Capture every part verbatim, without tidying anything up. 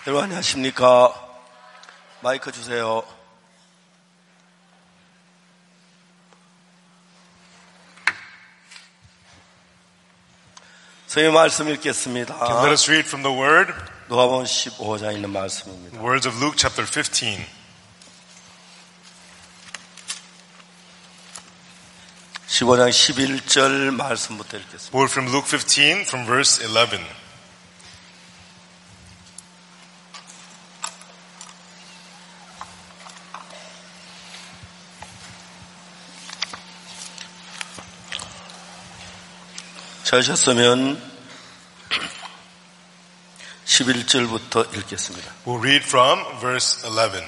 여러분 안녕하십니까? 마이크 주세요. 성경의 말씀 읽겠습니다. Let us read from the Word. 누가복음 십오 장에 있는 말씀입니다. Words of Luke chapter fifteen. 십오 장 십일 절 말씀부터 읽겠습니다. Word from Luke fifteen from verse eleven. 찾으셨으면 십일 절부터 읽겠습니다. We'll read from verse eleven.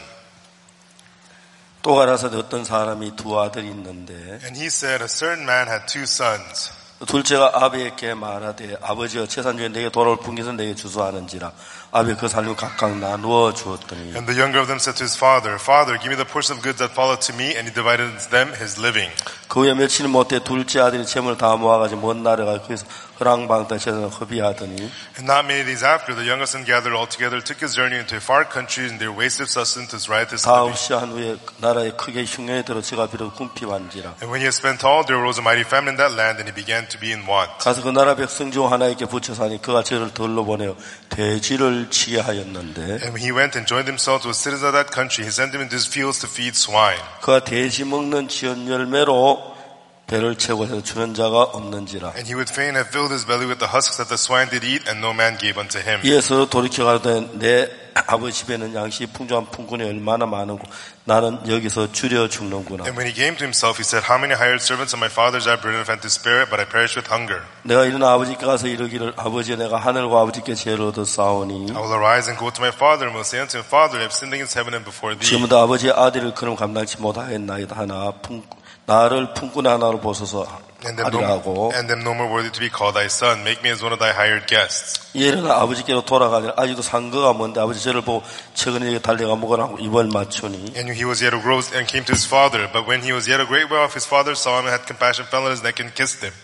또 가라사대 어떤 사람이 두 아들이 있는데 And he said, a certain man had two sons. 둘째가 아비에게 말하되 아버지여 재산 중에 내게 돌아올 분깃을 내게 주소하는지라 아비가 그 살림을 각각 나누어 주었더니 And the younger of them said to his father, Father, give me the portion of goods that falleth to me. And he divided them his living. 그 후에 며칠 못해 둘째 아들이 재물을 다 모아가지고 먼 나라에 가 거기서 허랑방탕 재산을 허비하더니 And not many days after, the younger son gathered all together, took his journey into a far country, and there wasted substance was riotous 다 living. 없이 한 후에 나라에 크게 흉년이 들어 지가 비록 궁핍한지라 And when he had spent all, there arose a mighty famine in that land, and he began to be in want. 가서 그 나라 백성 중 하나에게 붙여 사니 그가 저를 들러 보내어 돼지를 치게 하였는데 And when he went and joined himself to a citizen of that country, he sent him into his fields to feed swine. 그가 돼지 먹는 지연 열매로 배를 채우고 해서 주는 자가 없는지라. And he would fain have filled his belly with the husks that the swine did eat, and no man gave unto him. 이에서 돌이켜 가로되 내 아버지 집에는 양식이 풍족한 풍군이 얼마나 많은고 나는 여기서 줄여 죽는구나. And when he came to himself, he said, How many hired servants of my father's I have bread enough and to spare, but I perish with hunger. 내가 일어나 아버지께 가서 이르기를 아버지 내가 하늘과 아버지께 죄를 얻어 싸우니 I will arise and go to my father, and will say unto him, Father, I have sinned against heaven and before thee. 지금부터 아버지의 아들을 그럼 감당치 못하겠나이다 하나 품, 나를 품꾼 하나로 보소서 And them, 하리라고. no, and them no more worthy to be called thy son. Make me as one of thy hired guests. 일어나 아버지께로 돌아가니 아직도 상거가 먼데 아버지 저를 보고 최근에 달려가 먹으라고 입을 맞추니 And he was yet a gross and came to his father. But when he was yet a great way off, his father saw him and had compassion, fell on his neck and kissed him.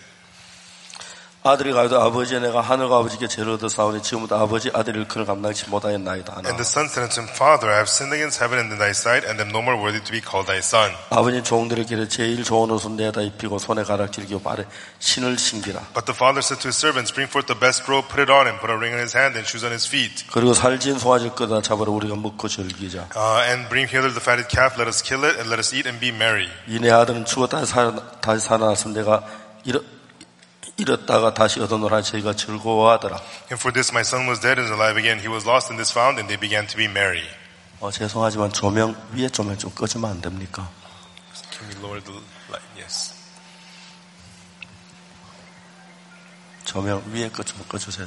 아들이 가로되 아버지 내가 하늘과 아버지께 죄를 얻어 싸우니 지금부터 아버지 아들을 그를 감당치 못하였나이다 하나. And the son said unto him, Father, I have sinned against heaven and in thy sight, and am no more worthy to be called thy son. 아버지 종들에게 제일 좋은 옷은 내다 입히고 손에 가락지를 끼고 발에 신을 신기라. But the father said to his servants, Bring forth the best robe, put it on him, put a ring on his hand and shoes on his feet. 그리고 살진 소아지를 끄다 잡으러 우리가 먹고 즐기자. Uh, and bring hither the fatted calf, let us kill it, and let us eat and be merry. 이 내 아들은 죽었다 다시 살아났으면 내가 잃어 잃었다가 다시 얻어노라 저희가 즐거워하더라. And for this my son was dead and is alive again. He was lost and is found, and they began to be merry. 어, 죄송하지만 조명 위에 조명 좀 꺼주면 안 됩니까? Can we lower the light? Yes. 조명 위에 거 좀 꺼주세요.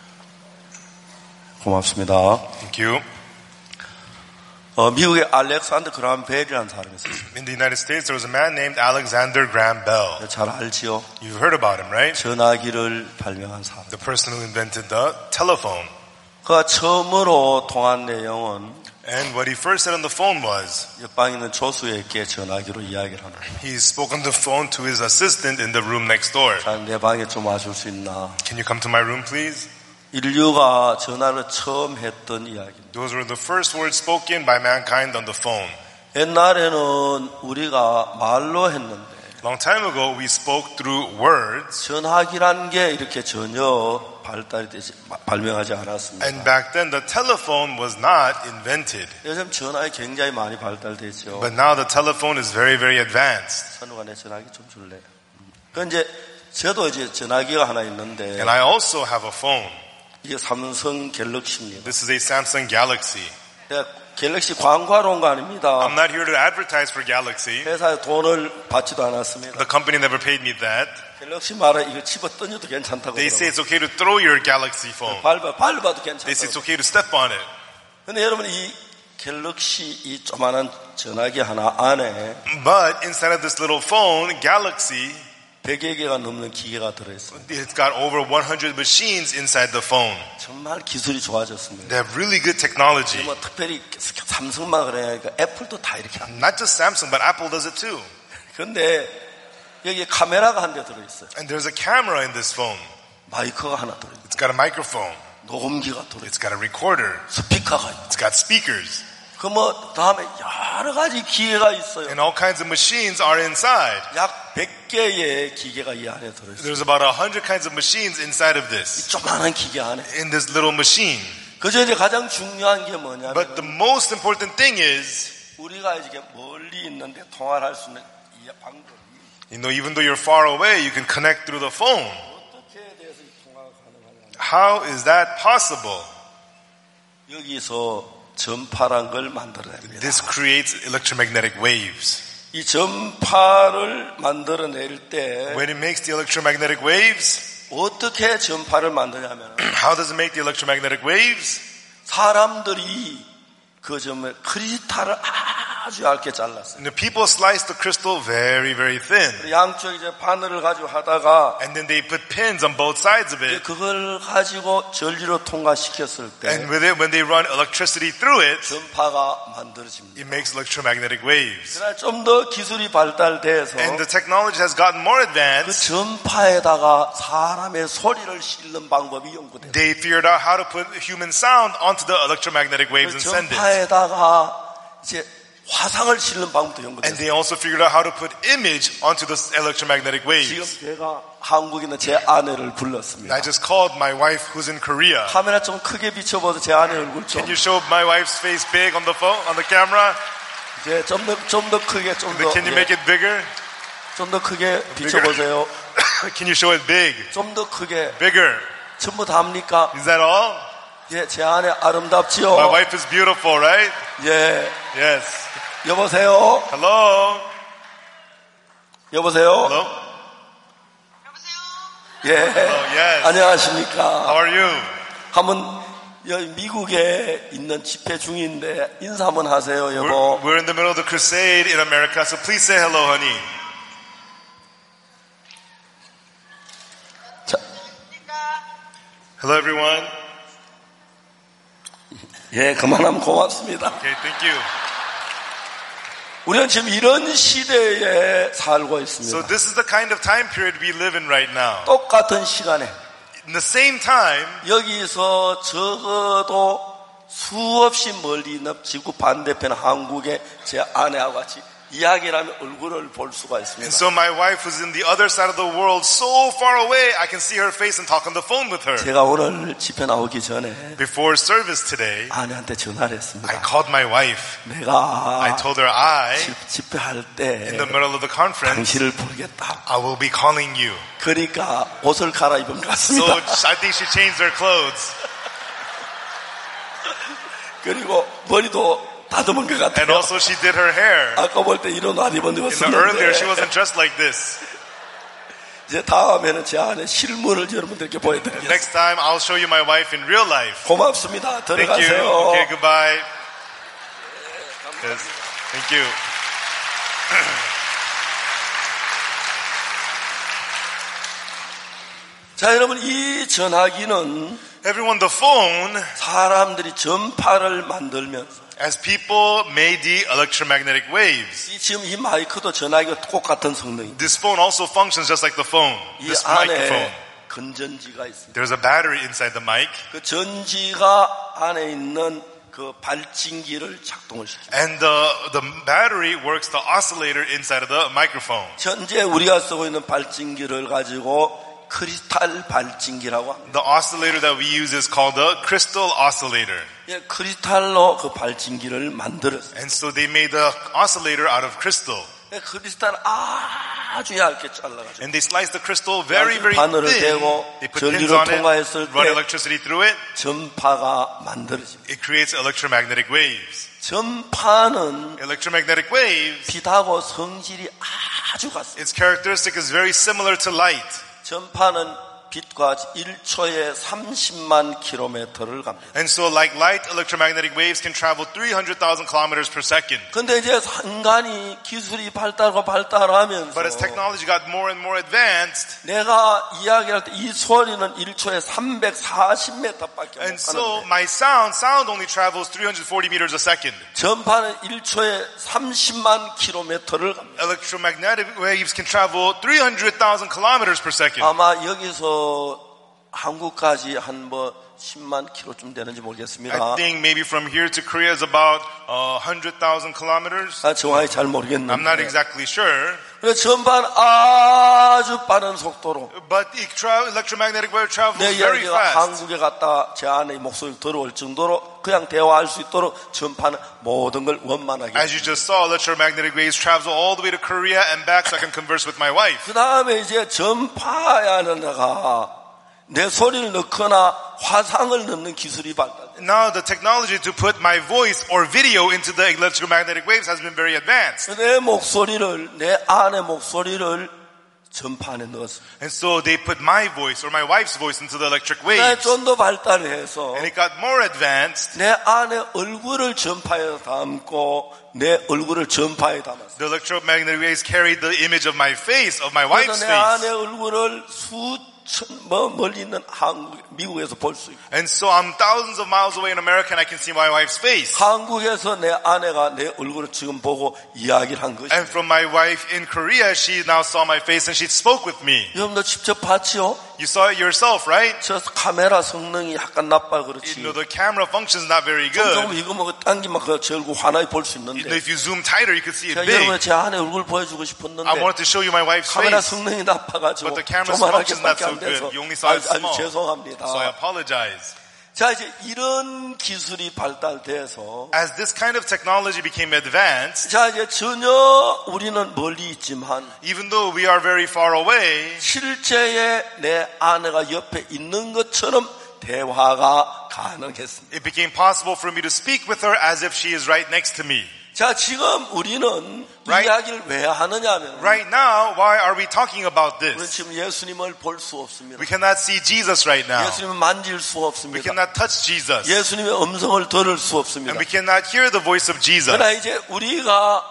고맙습니다. Thank you. 어, 미국의 알렉산더 그라함 벨이라는 사람이 있었어요. In the United States, there was a man named Alexander Graham Bell. 잘 알지요? You've heard about him, right? 전화기를 발명한 사람. The person who invented the telephone. 그가 처음으로 통한 내용은 And what he first said on the phone was, 옆방에 있는 조수에게 전화기로 이야기를 하는 거예요. he spoke on the phone to his assistant in the room next door. 자, 내 방에 좀 와줄 수 있나? Can you come to my room, please? 인류가 전화를 처음 했던 이야기입니다. Those were the first words spoken by mankind on the phone. 옛날에는 우리가 말로 했는데 Long time ago, we spoke through words. 전화기란 게 이렇게 전혀 발달이 되지, 발명하지 않았습니다. And back then, the telephone was not invented. 요즘 전화기 굉장히 많이 발달되죠. But now the telephone is very, very advanced. 선우가 내 전화기 좀 줄래? 그 이제 저도 이제 전화기가 하나 있는데 And I also have a phone. 이게 삼성 갤럭시입니다. This is a Samsung Galaxy. 갤럭시 광고하러 온 거 아닙니다. I'm not here to advertise for Galaxy. 회사에 돈을 받지도 않았습니다. The company never paid me that. 갤럭시 말에 이거 집어 던져도 괜찮다고. They say it's okay to throw your Galaxy phone. 밟아, 밟아도 They say it's 괜찮다고. okay to step on it. 근데 여러분 이 갤럭시 이 조만한 전화기 하나 안에 But inside of this little phone, Galaxy, 백여 개가 넘는 기계가 들어있어요. it's got over one hundred machines inside the phone. 정말 기술이 좋아졌습니다. They have really good technology. 뭐 특별히 삼성만 그래니까 애플도 다 이렇게 합니다. Not just Samsung, but Apple does it too. 그런데 여기에 카메라가 한 대 들어있어요. And there's a camera in this phone. 마이크가 하나 들어있어요. It's got a microphone. 녹음기가 들어. It's got a recorder. 스피커가 있고. It's got speakers. 그 뭐 다음에 여러 가지 기계가 있어요. And all kinds of machines are inside. 약 백 개의 기계가 이 안에 들어 있어요. There's about a hundred kinds of machines inside of this. 이 조그마한 기계 안에. In this little machine. 그저 이제 가장 중요한 게 뭐냐면 But the most important thing is, 우리가 이제 멀리 있는데 통화를 할 수 있는 이 방법이 you know, even though you're far away, you can connect through the phone. 어떻게 돼서 이 통화가 가능하냐? How is that possible? 여기서 전파란 걸 만들어냅니다. This creates electromagnetic waves. 이 전파를 만들어낼 때 When it makes the electromagnetic waves, 어떻게 전파를 만드냐면 how does it make the electromagnetic waves? 사람들이 그 점을 크리스탈을 아주 얇게 잘랐어요. And the people slice the crystal very, very thin. 양쪽 이제 바늘을 가지고 하다가 And then they put pins on both sides of it. 그걸 가지고 전리로 통과시켰을 때 And with it, when they run electricity through it, 전파가 만들어집니다. it makes electromagnetic waves. 그러나 좀 더 기술이 발달돼서 And the technology has gotten more 그 advanced. 전파에다가 사람의 소리를 실는 방법이 연구돼요. They figured out how to put human sound onto the electromagnetic waves 그 and send it. 전파에다가 이제 화상을 실는 방법도 And 연구됐어요. they also figured out how to put image onto the electromagnetic 지금 waves. 제가 한국에 있는 제 아내를 불렀습니다. I just called my wife who's in Korea. 카메라 좀 크게 비춰봐서 제 아내 얼굴 좀. Can you show my wife's face big on the phone, on the camera? 이제 좀 더 좀 더 크게 좀 더. Can you make it bigger? 좀 더 크게 비춰보세요. Can you show it big? 좀 더 크게. Bigger. 전부 다 합니까? Is that all? 예, 제 아내 아름답지요. My wife is beautiful, right? 예. Yes. 여보세요. Hello? 여보세요. Hello? 예. Hello, yes. 안녕하십니까. How are you? 한번 여기 미국에 있는 집회 중인데 인사 한번 하세요, 여보. We're, we're in the middle of the crusade in America, so please say hello, honey. 자, Hello, everyone. 예, 그만하면 고맙습니다. Okay, thank you. 우리는 지금 이런 시대에 살고 있습니다. So this is the kind of time period we live in right now. 똑같은 시간에 In the same time, 여기서 적어도 수없이 멀리 있는 지구 반대편 한국의 제 아내와 같이 이야기를 하면 얼굴을 볼 수가 있습니다. and so my wife who's in the other side of the world, so far away, I can see her face and talk on the phone with her. 제가 오늘 집회 나오기 전에 Before service today, 아내한테 전화를 I 했습니다. called my wife. 내가 I told her I, 집, 집회할 때 in the middle of the conference, 당신을 보겠다. I will be calling you. 그러니까 옷을 갈아입은 것 So 같습니다. I think she changed her clothes. 그리고 머리도 다듬은 것 And 같아요. also she did her hair. 아까 볼 때 이런 옷 입은 In the earlier, she 입었었는데 wasn't dressed like this. 이제 다음에는 제 안에 실물을 여러분들께 보여드리겠습니다. Next time, I'll show you my wife in real life. 고맙습니다. Thank you. 들어가세요. Okay, goodbye. Yes. Thank you. 자, 여러분 이 전화기는 Everyone, the phone, 사람들이 전파를 만들면서 as people made the electromagnetic waves, 이 지금 이 마이크도 전화기가 똑같은 성능입니다. this phone also functions just like the phone, 이 this microphone. 안에 건전지가 있습니다. There's a battery inside the mic, 그 전지가 안에 있는 그 발진기를 작동을 시킵니다. and the, the battery works the oscillator inside of the microphone. 현재 우리가 쓰고 있는 발진기를 가지고 크리스탈 발진기라고 합니다. The oscillator that we use is called the crystal oscillator. 예, 크리스탈로 그 발진기를 만들었어요. And so they made the oscillator out of crystal. 예, 크리스탈 아주 얇게 잘라가지고 And they sliced the crystal very, very 바늘을 thin. 대고 They put pins 전리로 on it, 통과했을 run 때 electricity through it. 전파가 만들어집니다. It creates electromagnetic waves. 전파는 Electromagnetic waves, 빛하고 성질이 아주 같습니다. its characteristic is very similar to light. 전파는 빛과 일 초에 삼십만 킬로미터를 갑니다. And so like light, electromagnetic waves can travel three hundred thousand kilometers per second. 근데 이제 인간이 기술이 발달하고 발달하면서 But as technology got more and more advanced, 내가 이야기할 때 이 소리는 일 초에 삼백사십 미터밖에 못 and so 가는데 my sound, sound only travels three hundred forty meters a second. 전파는 일 초에 삼십만 킬로미터를 갑니다. Electromagnetic waves can travel three hundred thousand kilometers per second. 아마 여기서 한국까지 한 뭐 십만 킬로쯤 되는지 모르겠습니다. I think maybe from here to Korea is about uh, one hundred thousand kilometers. 아, 정확히 잘 모르겠는데. I'm not exactly sure. 그래서 전파는 아주 빠른 속도로 But the tra- electromagnetic wave travels 내 very 이야기가 fast. 한국에 갔다 제 아내의 목소리를 들어올 정도로 그냥 대화할 수 있도록 전파는 모든 걸 원만하게. As you just saw, electromagnetic waves travel all the way to Korea and back so I can converse with my wife. 그 다음에 이제 전파에는 내가 내 소리를 넣거나 화상을 넣는 기술이 발달돼. Now the technology to put my voice or video into the electromagnetic waves has been very advanced. 내 목소리를 내 아내 목소리를 전파안에 넣었어. And so they put my voice or my wife's voice into the electric 네, waves. 좀 더 발달해서 And it got more advanced. 내 아내 얼굴을 전파에 담고 내 얼굴을 전파에 담았어. The electromagnetic waves carried the image of my face, of my 그래서 wife's 내 아내 face. 얼굴을 수천 뭐 멀리 있는 한국, 미국에서 볼 수 있고. And so I'm thousands of miles away in America and I can see my wife's face. 한국에서 내 아내가 내 얼굴을 지금 보고 이야기를 한 것이. And from my wife in Korea, she now saw my face and she spoke with me. 여러분도 직접 봤죠? You saw it yourself, right? 저 카메라 성능이 약간 나빠 그렇지. You know, the camera function is not very 좀 good. 이거 뭐 당기면 그 제 얼굴 환하게 볼 수 You know, 있는데. if you zoom tighter, you can see it 제가 big. 여러분의 제 아내 얼굴 보여주고 싶었는데. I wanted to show you my wife's 카메라 face, 성능이 나빠가지고 but the camera's function is not 조만하게밖에 so 안 돼서 good. You only saw it 아주, 아주 small. 죄송합니다. So I apologize. 자, 이제 이런 기술이 발달돼서 As this kind of technology became advanced, 자, 이제 전혀 우리는 멀리 있지만 even though we are very far away, 실제의 내 아내가 옆에 있는 것처럼 대화가 가능했습니다. it became possible for me to speak with her as if she is right next to me. 자, 지금 우리는 Right. 이야기를 왜 하느냐면 Right now, why are we talking about 우리는 this? 지금 예수님을 볼 수 없습니다. We cannot see Jesus right now. 예수님을 만질 수 We 없습니다. cannot touch Jesus. 예수님의 음성을 들을 수 없습니다. And we cannot hear the voice of Jesus. 그러나 이제 우리가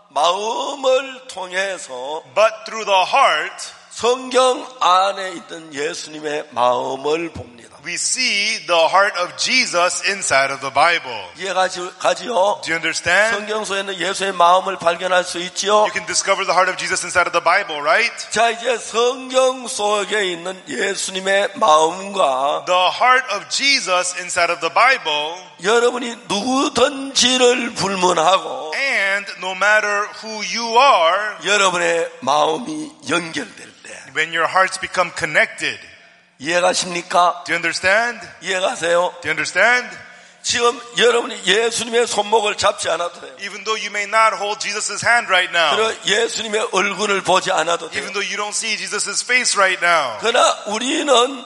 마음을 통해서 But through the heart, 성경 안에 있던 예수님의 마음을 봅니다. we see the heart of Jesus inside of the Bible. 이해가지요? Do you understand? 성경소에는 예수의 마음을 발견할 수 있지요. You can discover the heart of Jesus inside of the Bible, right? 자, 이제 성경 속에 있는 예수님의 마음과 The heart of Jesus inside of the Bible, 여러분이 누구든지를 불문하고 and no matter who you are, 여러분의 마음이 연결될 때 when your hearts become connected. 이해가십니까? Do you understand? 이해가세요? Do you understand? 지금 여러분이 예수님의 손목을 잡지 않아도 돼요. Even though you may not hold Jesus' hand right now, 그리고 예수님의 얼굴을 보지 않아도 돼요. even though you don't see Jesus' face right now, 그러나 우리는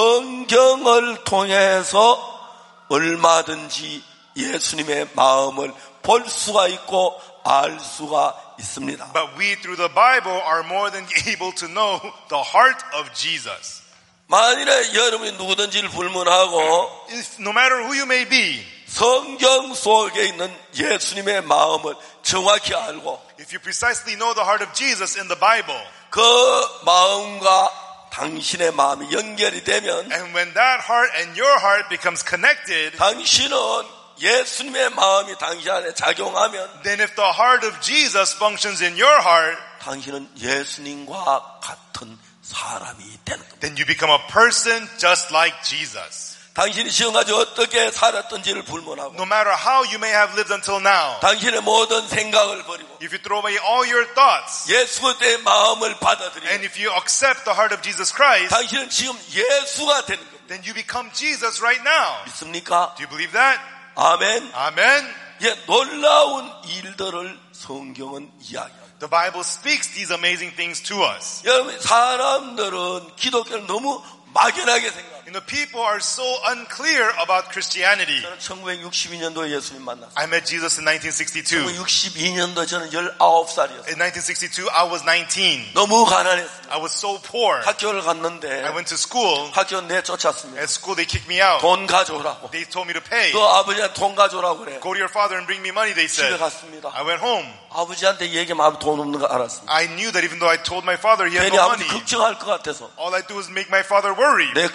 성경을 통해서 얼마든지 예수님의 마음을 볼 수가 있고 알 수가 있습니다. but we through the Bible are more than able to know the heart of Jesus. 만일에 여러분이 누구든지를 불문하고 If, no matter who you may be, 성경 속에 있는 예수님의 마음을 정확히 알고 if you precisely know the heart of Jesus in the Bible, 그 마음과 당신의 마음이 연결이 되면 and when that heart and your heart becomes connected, 당신은 예수님의 마음이 당신 안에 작용하면 then if the heart of Jesus functions in your heart, 당신은 예수님과 같은 사람이 되는 겁니다. then you become a person just like Jesus. 당신이 지금까지 어떻게 살았던지를 불문하고 No matter how you may have lived until now, 당신의 모든 생각을 버리고 if you throw away all your thoughts, 예수 그리스도의 마음을 받아들이고 and if you accept the heart of Jesus Christ, 당신은 지금 예수가 되는 겁니다. then you become Jesus right now. 믿습니까? Do you believe that? 아멘. Amen. 예, 놀라운 일들을 성경은 이야기합니다. The Bible speaks these amazing things to us. 여러분, 사람들은 기독교를 너무 막연하게 생각합니다. You know, people are so unclear about Christianity. 저는 천구백육십이 년도에 예수님 만났어요. I met Jesus in nineteen sixty-two. 천구백육십이 년도 저는 열아홉 살이었어요. In nineteen sixty-two, I was nineteen. 너무 가난했습니다. I was so poor. 학교를 갔는데 I went to school. 학교 내쫓았습니다. At school, they kicked me out. 돈 가져오라고. They told me to pay. 그 아버지한테 돈 가져오라고 그래. Go to your father and bring me money, they 집에 said. 갔습니다. I went home. 아버지한테 얘기하면 돈 없는 거 알았습니다. I knew that even though I told my father he had 괜히 no 아버지 money, 걱정할 것 같아서 all I do was make my father worry. 내과에서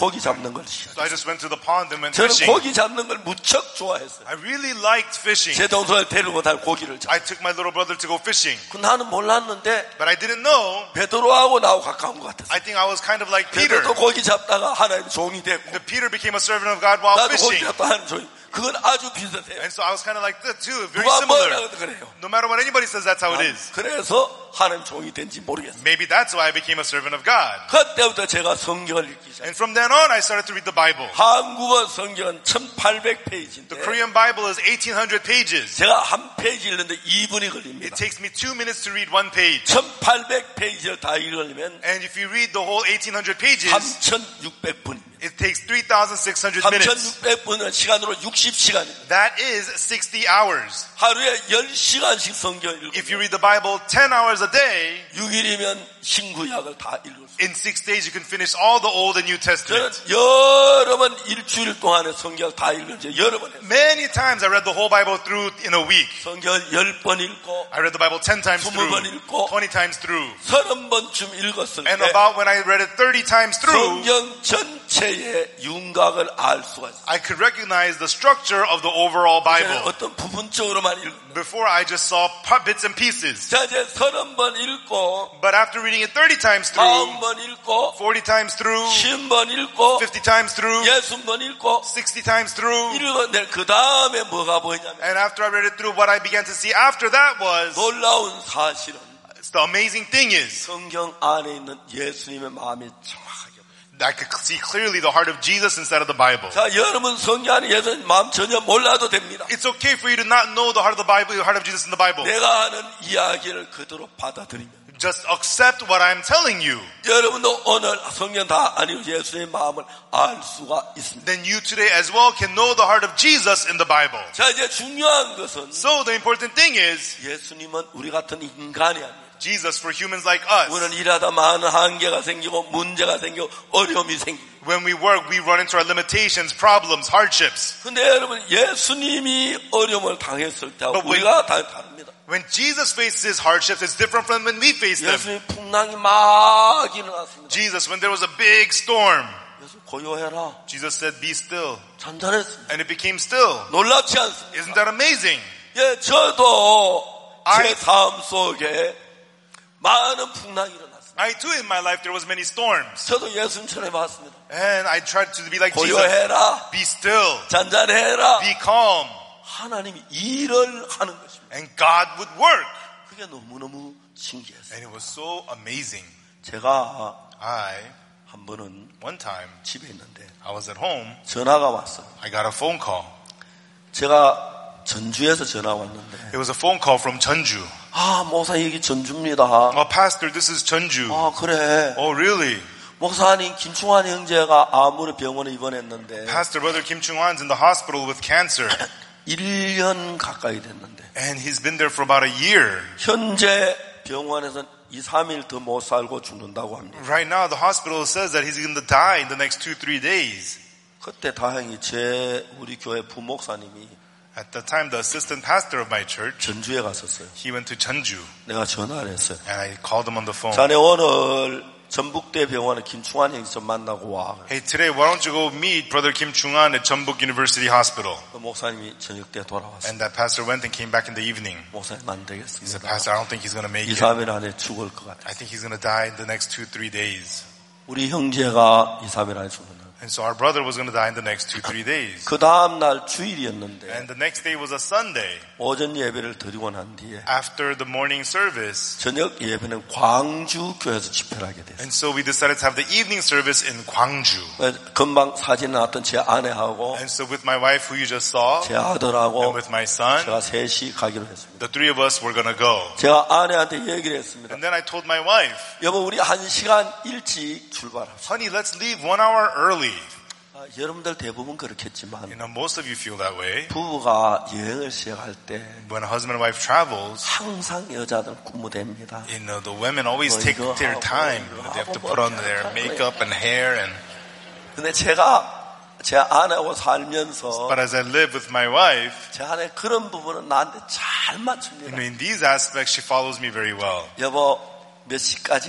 고기 잡는 걸 So 시작했어요. I just went to the pond and went 저는 fishing. 고기 잡는 걸 무척 좋아했어요. I really liked fishing. 제 동생을 데리고 달 고기를 잡. I took my little brother to go fishing. 그 나는 몰랐는데 But I didn't know. 베드로하고 나하고 가까운 것 같았어요. I think I was kind of like Peter. 베드로도 고기 잡다가 하나님 종이 됐고 The Peter became a servant of God while 나도 고기 fishing. 잡다 하나님 종이. 그건 아주 비슷해요. And so I was kind of like that too, very 누가 similar. 뭐라도 그래요. No matter what anybody says, that's how it is. 그래서 하나님 종이 된지 모르겠어요. Maybe that's why I became a servant of God. 그때부터 제가 성경을 읽기 시작했어요. And from then on, I started to read the Bible. 한국어 성경은 천팔백 페이지인데 The Korean Bible is eighteen hundred pages. 제가 한 페이지 읽는데 이 분이 걸립니다. It takes me two minutes to read one page. 천팔백 페이지를 다 읽으려면 And if you read the whole eighteen hundred pages, 삼천육백 분입니다. it takes three thousand six hundred minutes. 삼천육백 분은 시간으로 육십 시간입니다. That is sixty hours. 하루에 열 시간씩 성경을 읽으면 If you read the Bible ten hours a day, 육 일이면 신구약을 다 읽을 수 있어요. in six days you can finish all the Old and New 저는 Testament. 여러 번 일주일 동안에 성경을 다 읽었죠. 여러 번 했어요. Many times I read the whole Bible through in a week. 성경을 열 번 읽고 I read the Bible ten times 스무 번 through, 읽고 twenty times through. 서른 번쯤 읽었을 And 때 about when I read it thirty times through, 성경 전체의 윤곽을 알 수가 있어요. I could recognize the structure of the overall Bible. 어떤 부분적으로만 읽는. Before I just saw pu- bits and pieces. 자, 이제 서른 번 읽고, But after reading it thirty times 마흔 through, 번 읽고, forty times through, 쉰 번 읽고, fifty times through, 예순 번 읽고, sixty times through, 읽었는데 그 다음에 뭐가 보이냐면 and after I read it through, what I began to see after that was, 놀라운 사실은 the amazing thing is, 성경 안에 있는 예수님의 마음이 정확하게 보여요. I could see clearly the heart of Jesus inside of the Bible. 자, 여러분 성경 안에 예수님 마음 전혀 몰라도 됩니다. It's okay for you to not know the heart of the Bible, the heart of Jesus in the Bible. 내가 하는 이야기를 그대로 받아들이면 Just accept what I'm telling you. 여러분도 오늘 성경 다 아니고 예수님의 마음을 알 수가 있습니다. Then you today as well can know the heart of Jesus in the Bible. 자, 이제 중요한 것은 So the important thing is, 예수님은 우리 같은 인간이 아닙니다. Jesus for humans like us. 우리는 일하다 많은 한계가 생기고 문제가 생기고 어려움이 생기고. When we work, we run into our limitations, problems, hardships. 근데 여러분 예수님이 어려움을 당했을 때하고 But when- 우리가 다 다릅니다. When Jesus faces hardships, it's different from when we face them. 예수님 풍랑이 막 일어났습니다. Jesus, when there was a big storm, 예수 고요해라. Jesus said, be still. 잔잔했습니다. And it became still. 놀랍지 않습니까? Isn't that amazing? 예, 저도 I- 제 삶 속에 많은 풍랑이 일어났습니다. I too in my life there was many storms. 저도 예수님처럼 해봤습니다. And I tried to be like Jesus. 고요해라. Be still. 잔잔해라. Be calm. 하나님이 일을 하는 것입니다. And God would work. 그게 너무너무 신기했어요. And it was so amazing. 제가 I, 한 번은 one time, 집에 있는데 I was at home. 전화가 왔어요. I got a phone call. 제가 전주에서 전화 왔는데 It was a phone call from Jeonju. 아 목사님 여기 전주입니다. Oh, Pastor, this is Jeonju. 아 그래. Oh, really? 목사님 김충환 형제가 암으로 병원에 입원했는데 Pastor, Brother Kim Chung-hwan's in the hospital with cancer. 일 년 가까이 됐는데 And he's been there for about a year. 현재 병원에서는 이, 삼 일 더 못 살고 죽는다고 합니다. Right now, the hospital says that he's going to die in the next two, three days. 그때 다행히 제 우리 교회 부목사님이 At the time, the assistant pastor of my church, 전주에 갔었어요. he went to Jeonju. 내가 전화를 했어요. And I called him on the phone. 자네 오늘 전북대 병원에 김충환 형제 좀 만나고 와. Hey, today, why don't you go meet Brother Kim Chung-hwan at Jeonbuk University Hospital? 그 목사님이 저녁 때 돌아왔어요. And that pastor went and came back in the evening. 목사님 안 He said, 되겠습니다. Pastor, I don't think he's going to make 이, it. 삼 일 안에 죽을 것 같아요. I think he's going to die in the next two, three days. 우리 형제가 이, 삼 일 안에 죽는다. And so our brother was going to die in the next two, three days. 그 다음 날 주일이었는데 And the next day was a Sunday. 오전 예배를 드리고 난 뒤에 After the morning service. 저녁 예배는 광주 교회에서 집회를 하게 됐어요. And so we decided to have the evening service in Gwangju. 금방 사진 나왔던 제 아내하고 And so with my wife, who you just saw, 제 아들하고 and with my son, 제가 셋이 가기로 했습니다. the three of us were going to go. 제가 아내한테 얘기를 했습니다. And then I told my wife, 여보 우리 한 시간 일찍 출발합시다. honey, let's leave one hour early. 아, 여러분들 대부분 그렇겠지만 You know, most of you feel that way. 부부가 여행을 시작할 때 When a husband and wife travels, 항상 여자들은 군무대입니다. you know, the women always 뭐 take 이거 their 하고 time. 이거 They have to 하고 put 뭐 on their 하고 makeup and hair. And 근데 제가 제 아내하고 살면서 But as I live with my wife, 제 아내 그런 부분은 나한테 잘 you 맞춥니다. know, in these aspects, she follows me very well. 여보 몇 시까지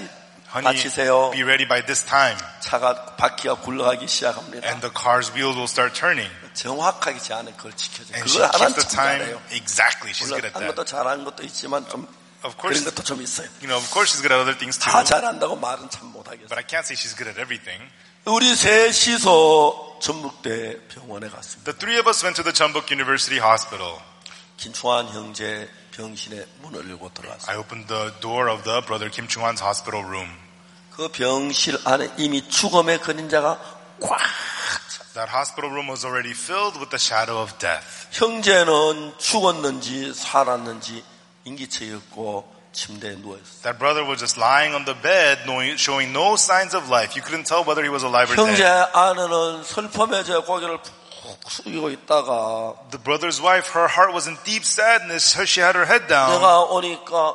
Honey, 받치세요. be ready by this time. 차가 바퀴가 굴러가기 시작합니다. And the car's wheels will start turning. 정확하게 제 안에 그걸 지켜줘요. And she 그걸 하나는 keeps the 참 time 잘해요. exactly. She's 물론 good at 한 that. 것도 잘하는 것도 있지만 좀 Of 그런 course, 것도 좀 있어요. you know, of course she's good at other things too. 다 잘한다고 말은 참 못하겠어요. But I can't say she's good at everything. 우리 셋이서 전북대 병원에 갔습니다. The three of us went to the Chunbuk University Hospital. 김충환 형제 병실에 문을 열고 들어갔어요. I opened the door of the brother Kim Chung-wan's hospital room. 그 병실 안에 이미 죽음의 그림자가 꽉 차. That hospital room was already filled with the shadow of death. 형제는 죽었는지 살았는지 인기처였고 침대에 누워있어요. That brother was just lying on the bed, knowing, showing no signs of life. You couldn't tell whether he was alive or 형제 dead. 아내는 슬픔에 제 고개를 푹 숙이고 있다가 The brother's wife, her heart was in deep sadness. She had her head down. 내가 오니까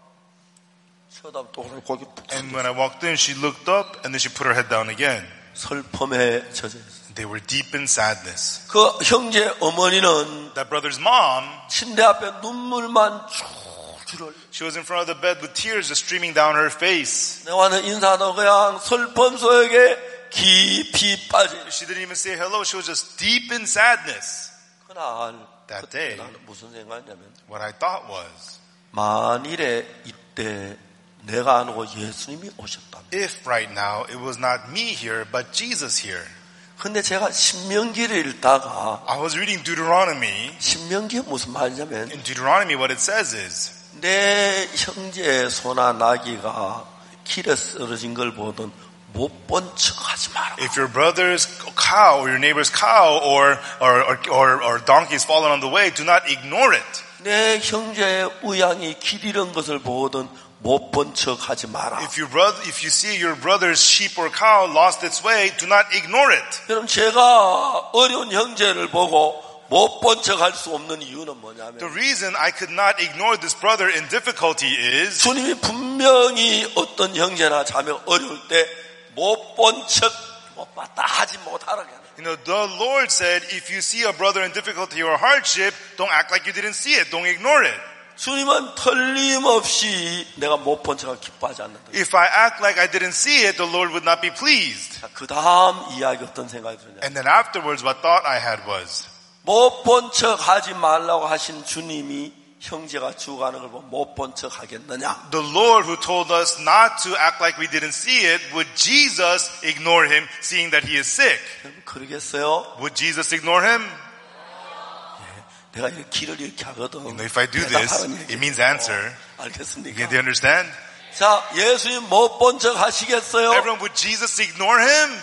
쳐다보고 또 고개 푹 숙이고 And when I walked in, she looked up and then she put her head down again. 슬픔에 젖어 있어요. They were deep in sadness. 그 형제 어머니는 That brother's mom, 침대 앞에 눈물만 줄줄 흘려. she was in front of the bed with tears just streaming down her face. 내와는 인사도 그냥 슬픔 속에 깊이 빠져. She didn't even say hello. She was just deep in sadness. 그날 That 그때 day. 나는 무슨 생각이냐면 What I thought was, 만일에 이때 내가 아는 예수님이 오셨다면. if right now it was not me here, but Jesus here. 근데 제가 신명기를 읽다가 I was reading Deuteronomy. 신명기에 무슨 말이냐면 In Deuteronomy, what it says is, 내 형제의 소나 나귀가 길에 쓰러진 걸 보던 못 본 척하지 마라. if your brother's cow or your neighbor's cow or or or, or, or donkey is fallen on the way, do not ignore it. 내 형제의 우양이 길 잃은 것을 보던 못 본 척하지 마라. If your brother, if you see your brother's sheep or cow lost its way, do not ignore it. 그럼 제가 어려운 형제를 보고 못 본 척할 수 없는 이유는 뭐냐면 The reason I could not ignore this brother in difficulty is 주님이 분명히 어떤 형제나 자매 어려울 때 못 본 척 못 봤다 하지 못하라고 하는. You know, the Lord said, if you see a brother in difficulty or hardship, don't act like you didn't see it. Don't ignore it. 주님은 틀림없이 내가 못 본 척을 기뻐하지 않는다. If I act like I didn't see it, the Lord would not be pleased. 그 다음 이야기 어떤 생각이 드냐? And then afterwards, what thought I had was, 못 본 척 하지 말라고 하신 주님이 형제가 죽어가는 걸 보고 못 본 척 하겠느냐? the Lord who told us not to act like we didn't see it, would Jesus ignore him, seeing that he is sick? 그러겠어요? Would Jesus ignore him? 내가 이 길을 이렇게 하거든. You know, if I do this, it means answer. 어, 알겠습니까? Do you understand? 자, 예수님 못 본 척 하시겠어요? Everyone, would Jesus ignore him?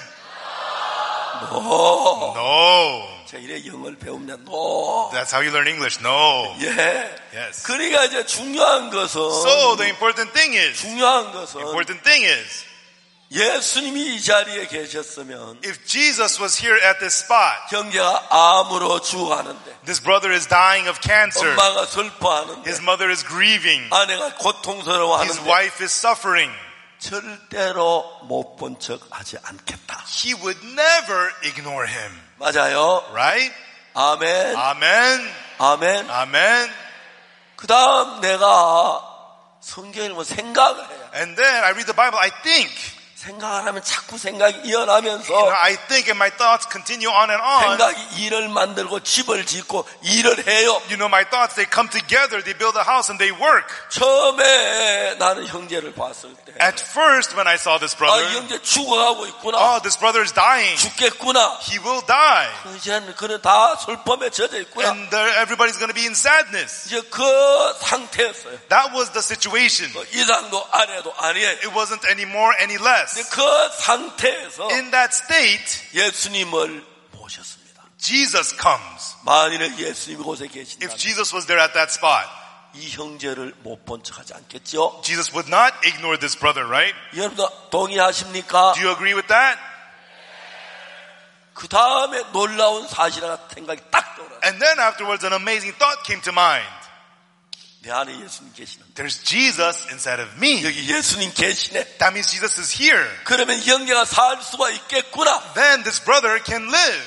No. No. 자, 이래 영어를 배우면 no. That's how you learn English. No. 예. Yes. 그러니까 이제 중요한 것은 So the important thing is, 중요한 것은 important thing is, 예수님이 이 자리에 계셨으면 if Jesus was here at this spot, 형제가 암으로 죽어가는데 this brother is dying of cancer, 엄마가 슬퍼하는데 his mother is grieving, 아내가 his 고통스러워하는데 wife is suffering, 절대로 못 본 척 하지 않겠다. he would never ignore him. 맞아요. Right? 아멘. Amen. 아멘. Amen. 그 다음 내가 성경을 뭐 생각을 해요. And then I read the Bible, I think. 생각을 하면 자꾸 생각이 이어나면서 You know, I think and my thoughts continue on and on. 생각이 일을 만들고 집을 짓고 일을 해요. You know, my thoughts, they come together, they build a house and they work. 처음에 나는 형제를 봤을 때 At first, when I saw this 아, brother, 이 형제 죽어가고 있구나. oh, this brother is dying. 죽겠구나. He will die. 이제는 그는 다 슬픔에 젖어 있구나. And there, everybody's going to be in sadness. 이제 그 상태였어요. That was the situation. 뭐 이상도 아래도 아니에요. It wasn't any more, any less. 근데 그 상태에서 In that state, 예수님을 모셨습니다. Jesus comes. 만일에 예수님이 곳에 계신다면 If Jesus was there at that spot, 이 형제를 못 본 척하지 않겠죠? Jesus would not ignore this brother, right? 여러분들 동의하십니까? Do you agree with that? 그 다음에 놀라운 사실이라는 생각이 딱 떠올라요. And then afterwards, an amazing thought came to mind. 내 안에 예수님 계시는. There's Jesus inside of me. 여기 예수님 계시네. That means Jesus is here. 그러면 형제가 살 수가 있겠구나. Then this brother can live.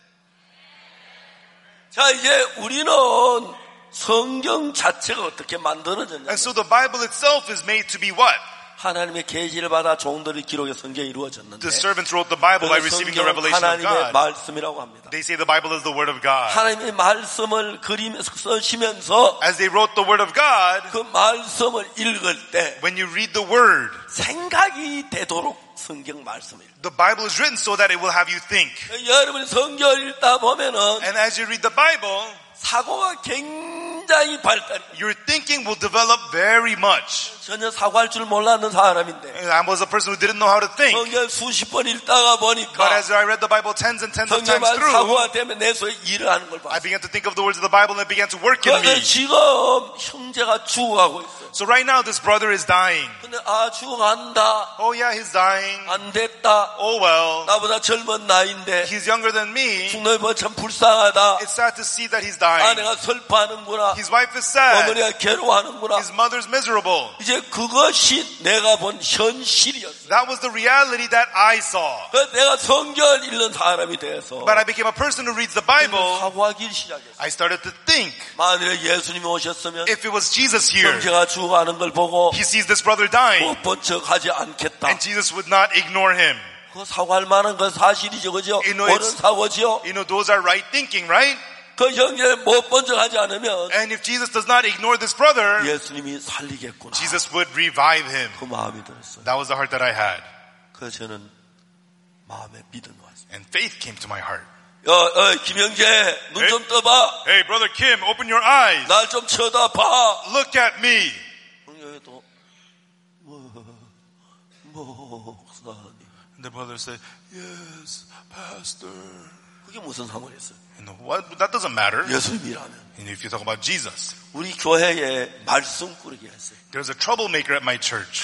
자, 이제 우리는 성경 자체가 어떻게 만들어졌냐? And so the Bible itself is made to be what? 하나님의 계시를 받아 종들의 기록의 성경이 이루어졌는데 The servants wrote the Bible by 그 receiving the 성경은 revelation of 하나님의 God. 말씀이라고 합니다. They say the Bible is the Word of God. 하나님의 말씀을 그리면서 써시면서 As they wrote the Word of God, 그 말씀을 읽을 때 when you read the Word, 생각이 되도록 성경 말씀을 읽어요. the Bible is written so that it will have you think. 여러분이 성경을 읽다 보면은 And as you read the Bible, 사고가 굉장히 발달해요. your thinking will develop very much. 전혀 사고할 줄 몰랐는 사람인데 I was a person who didn't know how to think. 성경 수십 번 읽다가 But 보니까 as I read the Bible tens and tens of times 성경만 through, 사고가 되면 내 속에 일을 하는 걸 I 봤어요. began to think of the words of the Bible and it began to work in 그런데 me. 지금 형제가 죽어가고 있어요. So right now this brother is dying. 근데 아 죽어간다. Oh yeah, he's dying. 안 됐다. Oh well. 나보다 젊은 나이인데 He's younger than me. 죽는 거 참 불쌍하다. It's sad to see that he's dying. 아내가 슬퍼하는구나. His wife is sad. 어머니가 괴로워하는구나. His mother's miserable. 이제 그것이 내가 본 현실이었어. That was the reality that I saw. 그래서 내가 성경을 읽는 사람이 돼서 But I became a person who reads the Bible. 사고하기 시작했어. I started to think, 만일에 예수님이 오셨으면 if it was Jesus here, 형제가 죽어가는 걸 보고 he sees this brother dying, 못 본 척하지 않겠다. and Jesus would not ignore him. 그 사고할 만한 건 사실이죠, 그죠? You know, 옳은 it's- 사고지요. You know, those are right thinking, right? 그 형제 못 본 척하지 않으면 And if Jesus does not ignore this brother, 예수님이 살리겠구나. Jesus would revive him. 그 마음이 들었어요. That was the heart that I had. 그래서 저는 마음에 믿음이 왔어요. And faith came to my heart. 어, 어, 김영재, 눈 좀 떠봐. Hey, brother Kim, open your eyes. 날 좀 쳐다봐. Look at me. 형제도 뭐, 목사님. And the brother said, yes, pastor. 그게 무슨 상관이었어요? You know, what? That doesn't matter. 예수님이라면. And if you talk about Jesus, 우리 교회에 말씀 꾸리기 했어요. there's a troublemaker at my church.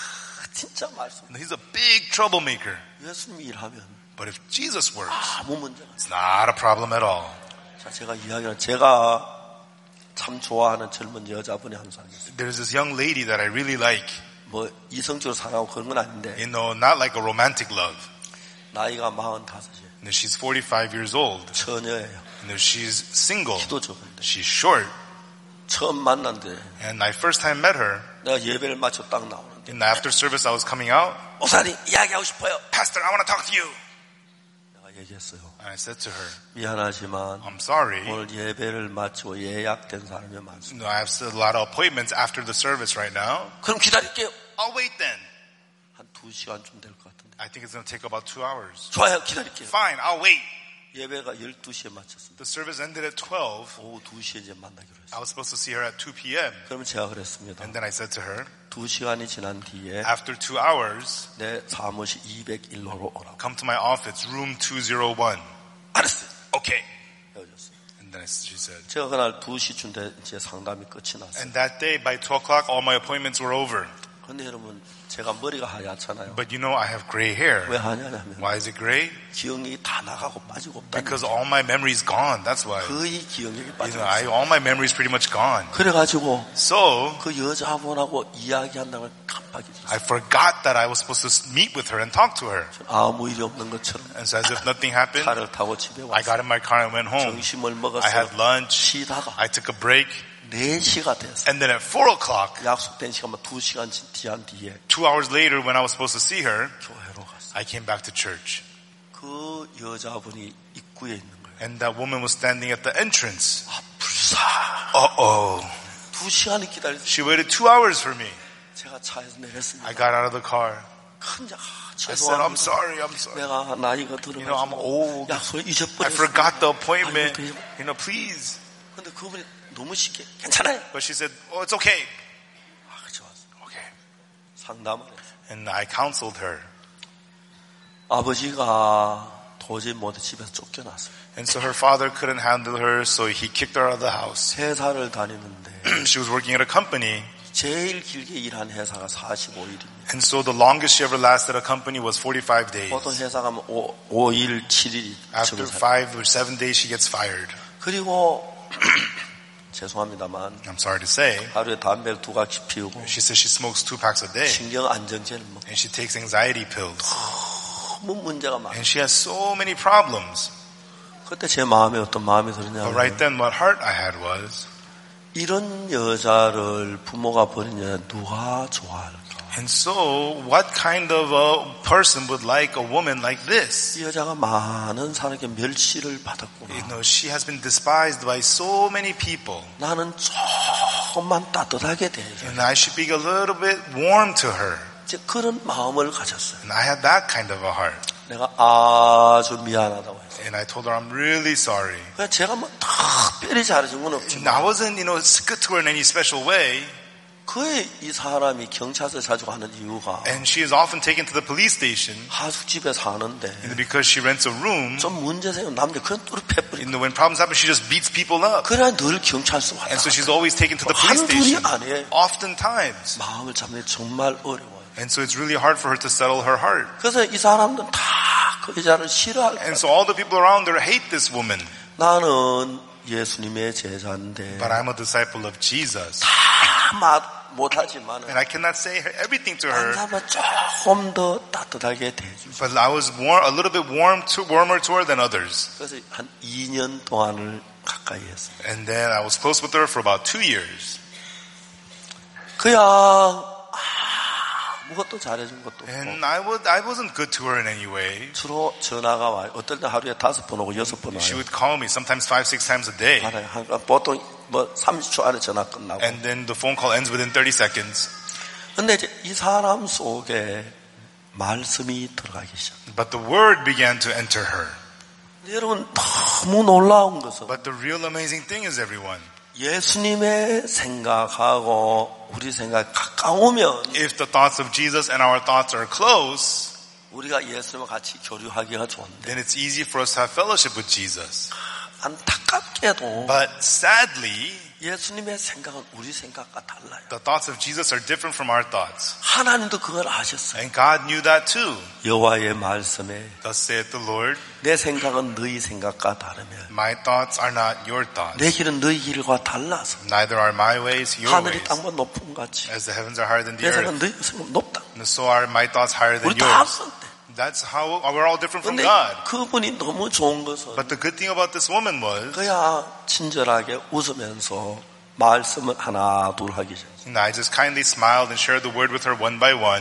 진짜 말씀. And he's a big troublemaker. 예수님이 일하면 But if Jesus works, 아무 문제가 없어요. it's not a problem at all. 자, 제가 이야기는 제가 참 좋아하는 젊은 여자분이 항상 있어요. There's this young lady that I really like. 뭐 이성적으로 사랑하고 그런 건 아닌데 You know, not like a romantic love. 나이가 마흔다섯이에요. You know, she's forty-five years old. 처녀예요. You know, she's single. 키도 적은데 She's short. 처음 만난데 And I first time met her, 내가 예배를 마쳐 딱 나오는데 in the after service I was coming out. 목사님 이야기하고 싶어요. Pastor, I want to talk to you. 내가 얘기했어요. And I said to her, 미안하지만 I'm sorry. 오늘 예배를 마치고 예약된 사람이 You 많습니다. know, I have a lot of appointments after the service right now. 그럼 기다릴게요. I'll wait then. 한 두 시간쯤 될 것 같은데. I think it's going to take about two hours. 좋아요. 기다릴게요. Fine, I'll wait. 예배가 열두 시에 마쳤습니다. The service ended at twelve. 오후 두 시에 이제 만나기로 했어요. I was supposed to see her at two p.m. 그러면 제가 그랬습니다. And then I said to her, 두 시간이 지난 뒤에 after two hours, 내 사무실 이백일 호로 오라고. come to my office, room two oh one. 알았어요. Okay. 헤어졌어요. And then she said, 제가 그날 두 시쯤 돼 이제 상담이 끝이 났어요. and that day by twelve o'clock, all my appointments were over. 근데 여러분, 제가 머리가 하얗잖아요. But you know, I have gray hair. 왜 하냐면 Why is it gray? 기억력이 다 나가고 빠지고 없다는 Because 거죠. all my memory's gone. That's why. 거의 기억력이 You 빠지고 know, I, 있어요. all my memory's pretty much gone. 그래가지고 So, 그 여자분하고 이야기한다는 걸 깜빡 잊었어요. I forgot that I was supposed to meet with her and talk to her. 아무 일이 없는 것처럼 And so as if nothing happened, 차를 타고 집에 I 왔어요. got in my car and went home. 점심을 I 먹었어요. had lunch. 쉬다가 I took a break. 네 시가 됐어요. And then at four o'clock, 약속된 시간만 두 시간 뒤한 뒤에 two hours later when I was supposed to see her, 교회로 갔어요. I came back to church. 그 여자분이 입구에 있는 거예요. And that woman was standing at the entrance. 아, 불사. Uh-oh. 두 시간을 기다렸어요. She waited two hours for me. 제가 차에서 내렸습니다. I got out of the car. 큰 자, I said, I'm 죄송합니다. sorry, I'm sorry. 내가 나이가 You know, I'm 들어가지고 old. 약속을 I 잊어버렸어요. forgot the appointment. 아이고, You know, please. 근데 그분이 너무 쉽게 괜찮아요. But she said, oh, it's okay. 아, 좋았어. Okay. 상담을 했어요. And I counseled her. 아버지가 도저히 못해 집에서 쫓겨났어요. And so her father couldn't handle her, so he kicked her out of the house. 회사를 다니는데 She was working at a company. 제일 길게 일한 회사가 사십오 일입니다. And so the longest she ever lasted at a company was forty-five days. 보통 회사 가면 오 일, 칠 일 After five or seven days, she gets fired. 그리고 죄송합니다만 I'm sorry to say. 하루에 담배를 두 각씩 피우고 She says she smokes two packs a day. 신경 안정제를 먹고 And she takes anxiety pills. 너무 문제가 많아요. And she has so many problems. 그때 제 마음에 어떤 마음이 But 들었냐면 right then, what heart I had was, 이런 여자를 부모가 버린 여자 누가 좋아할까? And so, what kind of a person would like a woman like this? 이 여자가 많은 사람에게 멸시를 받았구나. You know, she has been despised by so many people. 나는 조금만 따뜻하게 대해줘. And I should be a little bit warm to her. 이제 그런 마음을 가졌어요. And I had that kind of a heart. 내가 아주 미안하다고 했어요. And I told her, I'm really sorry. 그냥 제가 뭐 특별히 잘해준 건 And 없지만 I wasn't, you know, good to her in any special way. 그의 이 사람이 경찰서 자주 가는 이유가 And she is often taken to the police station. 하숙집에 사는데 You know, because she rents a room. 좀 문제 생기면 남들 그냥 뚜루 패버리고 You know, when problems happen, she just beats people up. 그래야 늘 경찰서 왔다 And so she's always taken to the police 한둘이 station. 아니에요. Oftentimes. 마음을 잡는 게 정말 어려워요. And so it's really hard for her to settle her heart. 그래서 이 사람들은 다 그 여자를 싫어할 거예요. And so all the people around her hate this woman. 나는 예수님의 제자인데 But I'm a disciple of Jesus. 다 말 못하지만 And I cannot say everything to her. 한 사람은 조금 더 따뜻하게 대해주죠. But I was warm, a little bit warm to, warmer to her than others. 그래서 한 이 년 동안을 가까이 했어요. And then I was close with her for about two years. 그냥 아무것도 잘해준 것도 없고 And I, would, I wasn't good to her in any way. 주로 전화가 와요. 어떨 때 하루에 다섯 번 오고 여섯 번 She 와요. would call me sometimes five, six times a day. 알아요. 그러니까 보통 뭐 삼십 초 안에 전화 끝나고. And then the phone call ends within thirty seconds. 근데 이제 이 사람 속에 말씀이 들어가기 시작. But the word began to enter her. 여러분 너무 놀라운 것은 But the real amazing thing is, everyone, 예수님의 생각하고 우리 생각이 가까우면 if the thoughts of Jesus and our thoughts are close, 우리가 예수님과 같이 교류하기가 좋은데 then it's easy for us to have fellowship with Jesus. 안타깝게도 But sadly, 예수님의 생각은 우리 생각과 달라요. the thoughts of Jesus are different from our thoughts. 하나님도 그걸 아셨어요. And God knew that too. 여호와의 말씀에 Thus saith the Lord, 내 생각은 너희 생각과 다르며 my thoughts are not your thoughts. 내 길은 너희 길과 달라서 Neither are my ways your 하늘이 ways. 땅보다 높은 같이 As the heavens are higher than the 내 생각은 earth, 너희 생각 높다. and so are my thoughts higher than 우리 다 yours. 그런데 That's how we're all different from 근데 God. 그분이 너무 좋은 것은 But the good thing about this woman was, 그야 친절하게 웃으면서 말씀을 하나 둘 하기 전 and I just kindly smiled and shared the word with her one by one.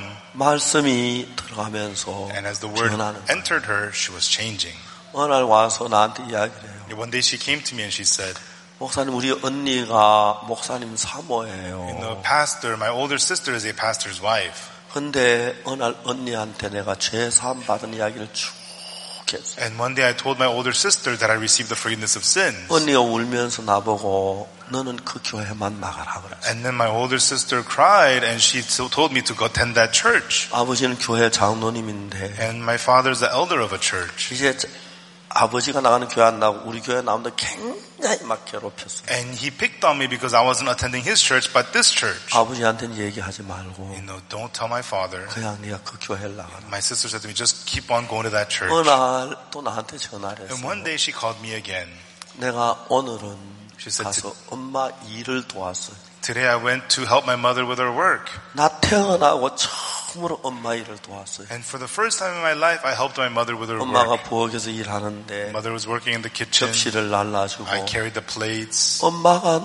말씀이 들어가면서 And as the word 변하는 거예요. entered her, she was changing. 어느 날 와서 나한테 이야기를 해요. One day she came to me and she said, 목사님 우리 언니가 목사님 you know, 사모예요. pastor, my older sister is a pastor's wife. 근데 어느 날 언니한테 내가 죄 사함 받은 이야기를 쭉 했어요. And one day I told my older sister that I received the forgiveness of sins. 언니가 울면서 나보고 너는 그 교회만 나가라 그랬어요. And then my older sister cried and she told me to go attend that church. 아버지는 교회 장로님인데 And my father's the elder of a church. 이제 아버지가 나가는 교회 안 나오고 우리 교회 나오는데 굉장히 막 괴롭혔어요. And he picked on me because I wasn't attending his church, but this church. 아버지한테는 얘기하지 말고 You know, don't tell my father. 그냥 네가 그 교회를 나가라. My sister said to me, just keep on going to that church. 어느 날 또 나한테 전화를 And one 했어요. day she called me again. 내가 오늘은 She said, 가서 엄마 일을 도왔어요. today I went to help my mother with her work. 나 태어나고 처음으로 엄마 일을 도왔어요. And for the first time in my life, I helped my mother with her work. 엄마가 부엌에서 일하는데 Mother was working in the kitchen. 접시를 날라주고 I carried the plates. 엄마가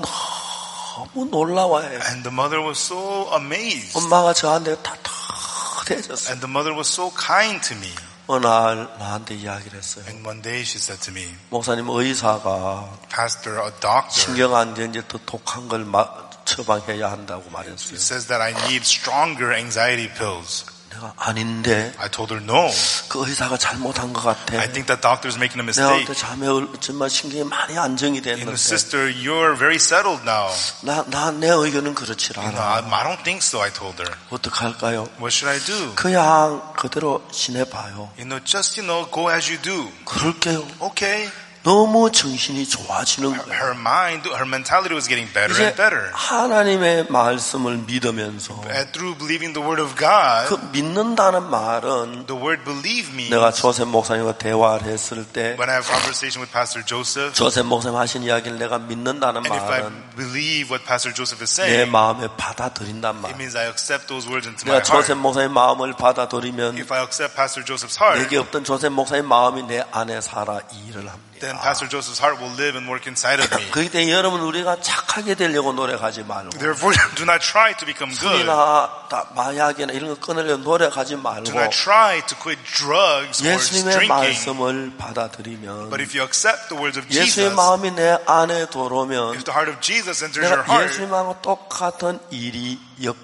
너무 놀라워해요. And the mother was so amazed. 엄마가 저한테 따뜻해졌어요. And the mother was so kind to me. 어느 날 나한테 이야기를 했어요. And one day she said to me, 목사님 의사가 Pastor, a doctor, 신경안전 이제 더 독한 걸 마, 처방해야 한다고 말했어요. says that I need stronger anxiety pills. 내가 아닌데 I told her no. 그 의사가 잘못한 것 같아. I think that doctor's making a 내가 mistake. 그때 자매 정말 신경이 많이 안정이 You know, 됐는데 sister, you're very settled now. 나, 나, 내 의견은 그렇지 You know, I, 않아. I don't think so, I told her. 어떡할까요? What should I do? 그냥 그대로 지내봐요. You know, just, you know, go as you do. 그럴게요. Okay. 너무 정신이 좋아지는 거예요. Her mind, her mentality was getting better 이제 and better. 하나님의 말씀을 믿으면서 And through believing the word of God, 그 믿는다는 말은 the word believe means 내가 조셉 목사님과 대화를 했을 때 when I have conversation with Pastor Joseph, 조셉 목사님 하신 이야기를 내가 믿는다는 and if I 말은 believe what Pastor Joseph is 내 saying, 마음에 받아들인단 it 말. means I accept those words into my 내가 조셉 heart. 목사님 마음을 받아들이면 If I accept Pastor Joseph's heart, 내게 없던 조셉 목사님 마음이 내 안에 살아 이 일을 합니다. then Pastor Joseph's heart will live and work inside of me. 그렇기 때문에 여러분 우리가 착하게 되려고 노력하지 말고 Therefore, do not try to become good. 술이나 마약이나 이런 거 끊으려고 노력하지 말고 Do not try to quit drugs or 예수님의 drinking. 말씀을 받아들이면 But if you accept the words of 예수의 Jesus, 마음이 내 안에 들어오면 if the heart of Jesus enters your 내가 heart, 예수님하고 똑같은 일이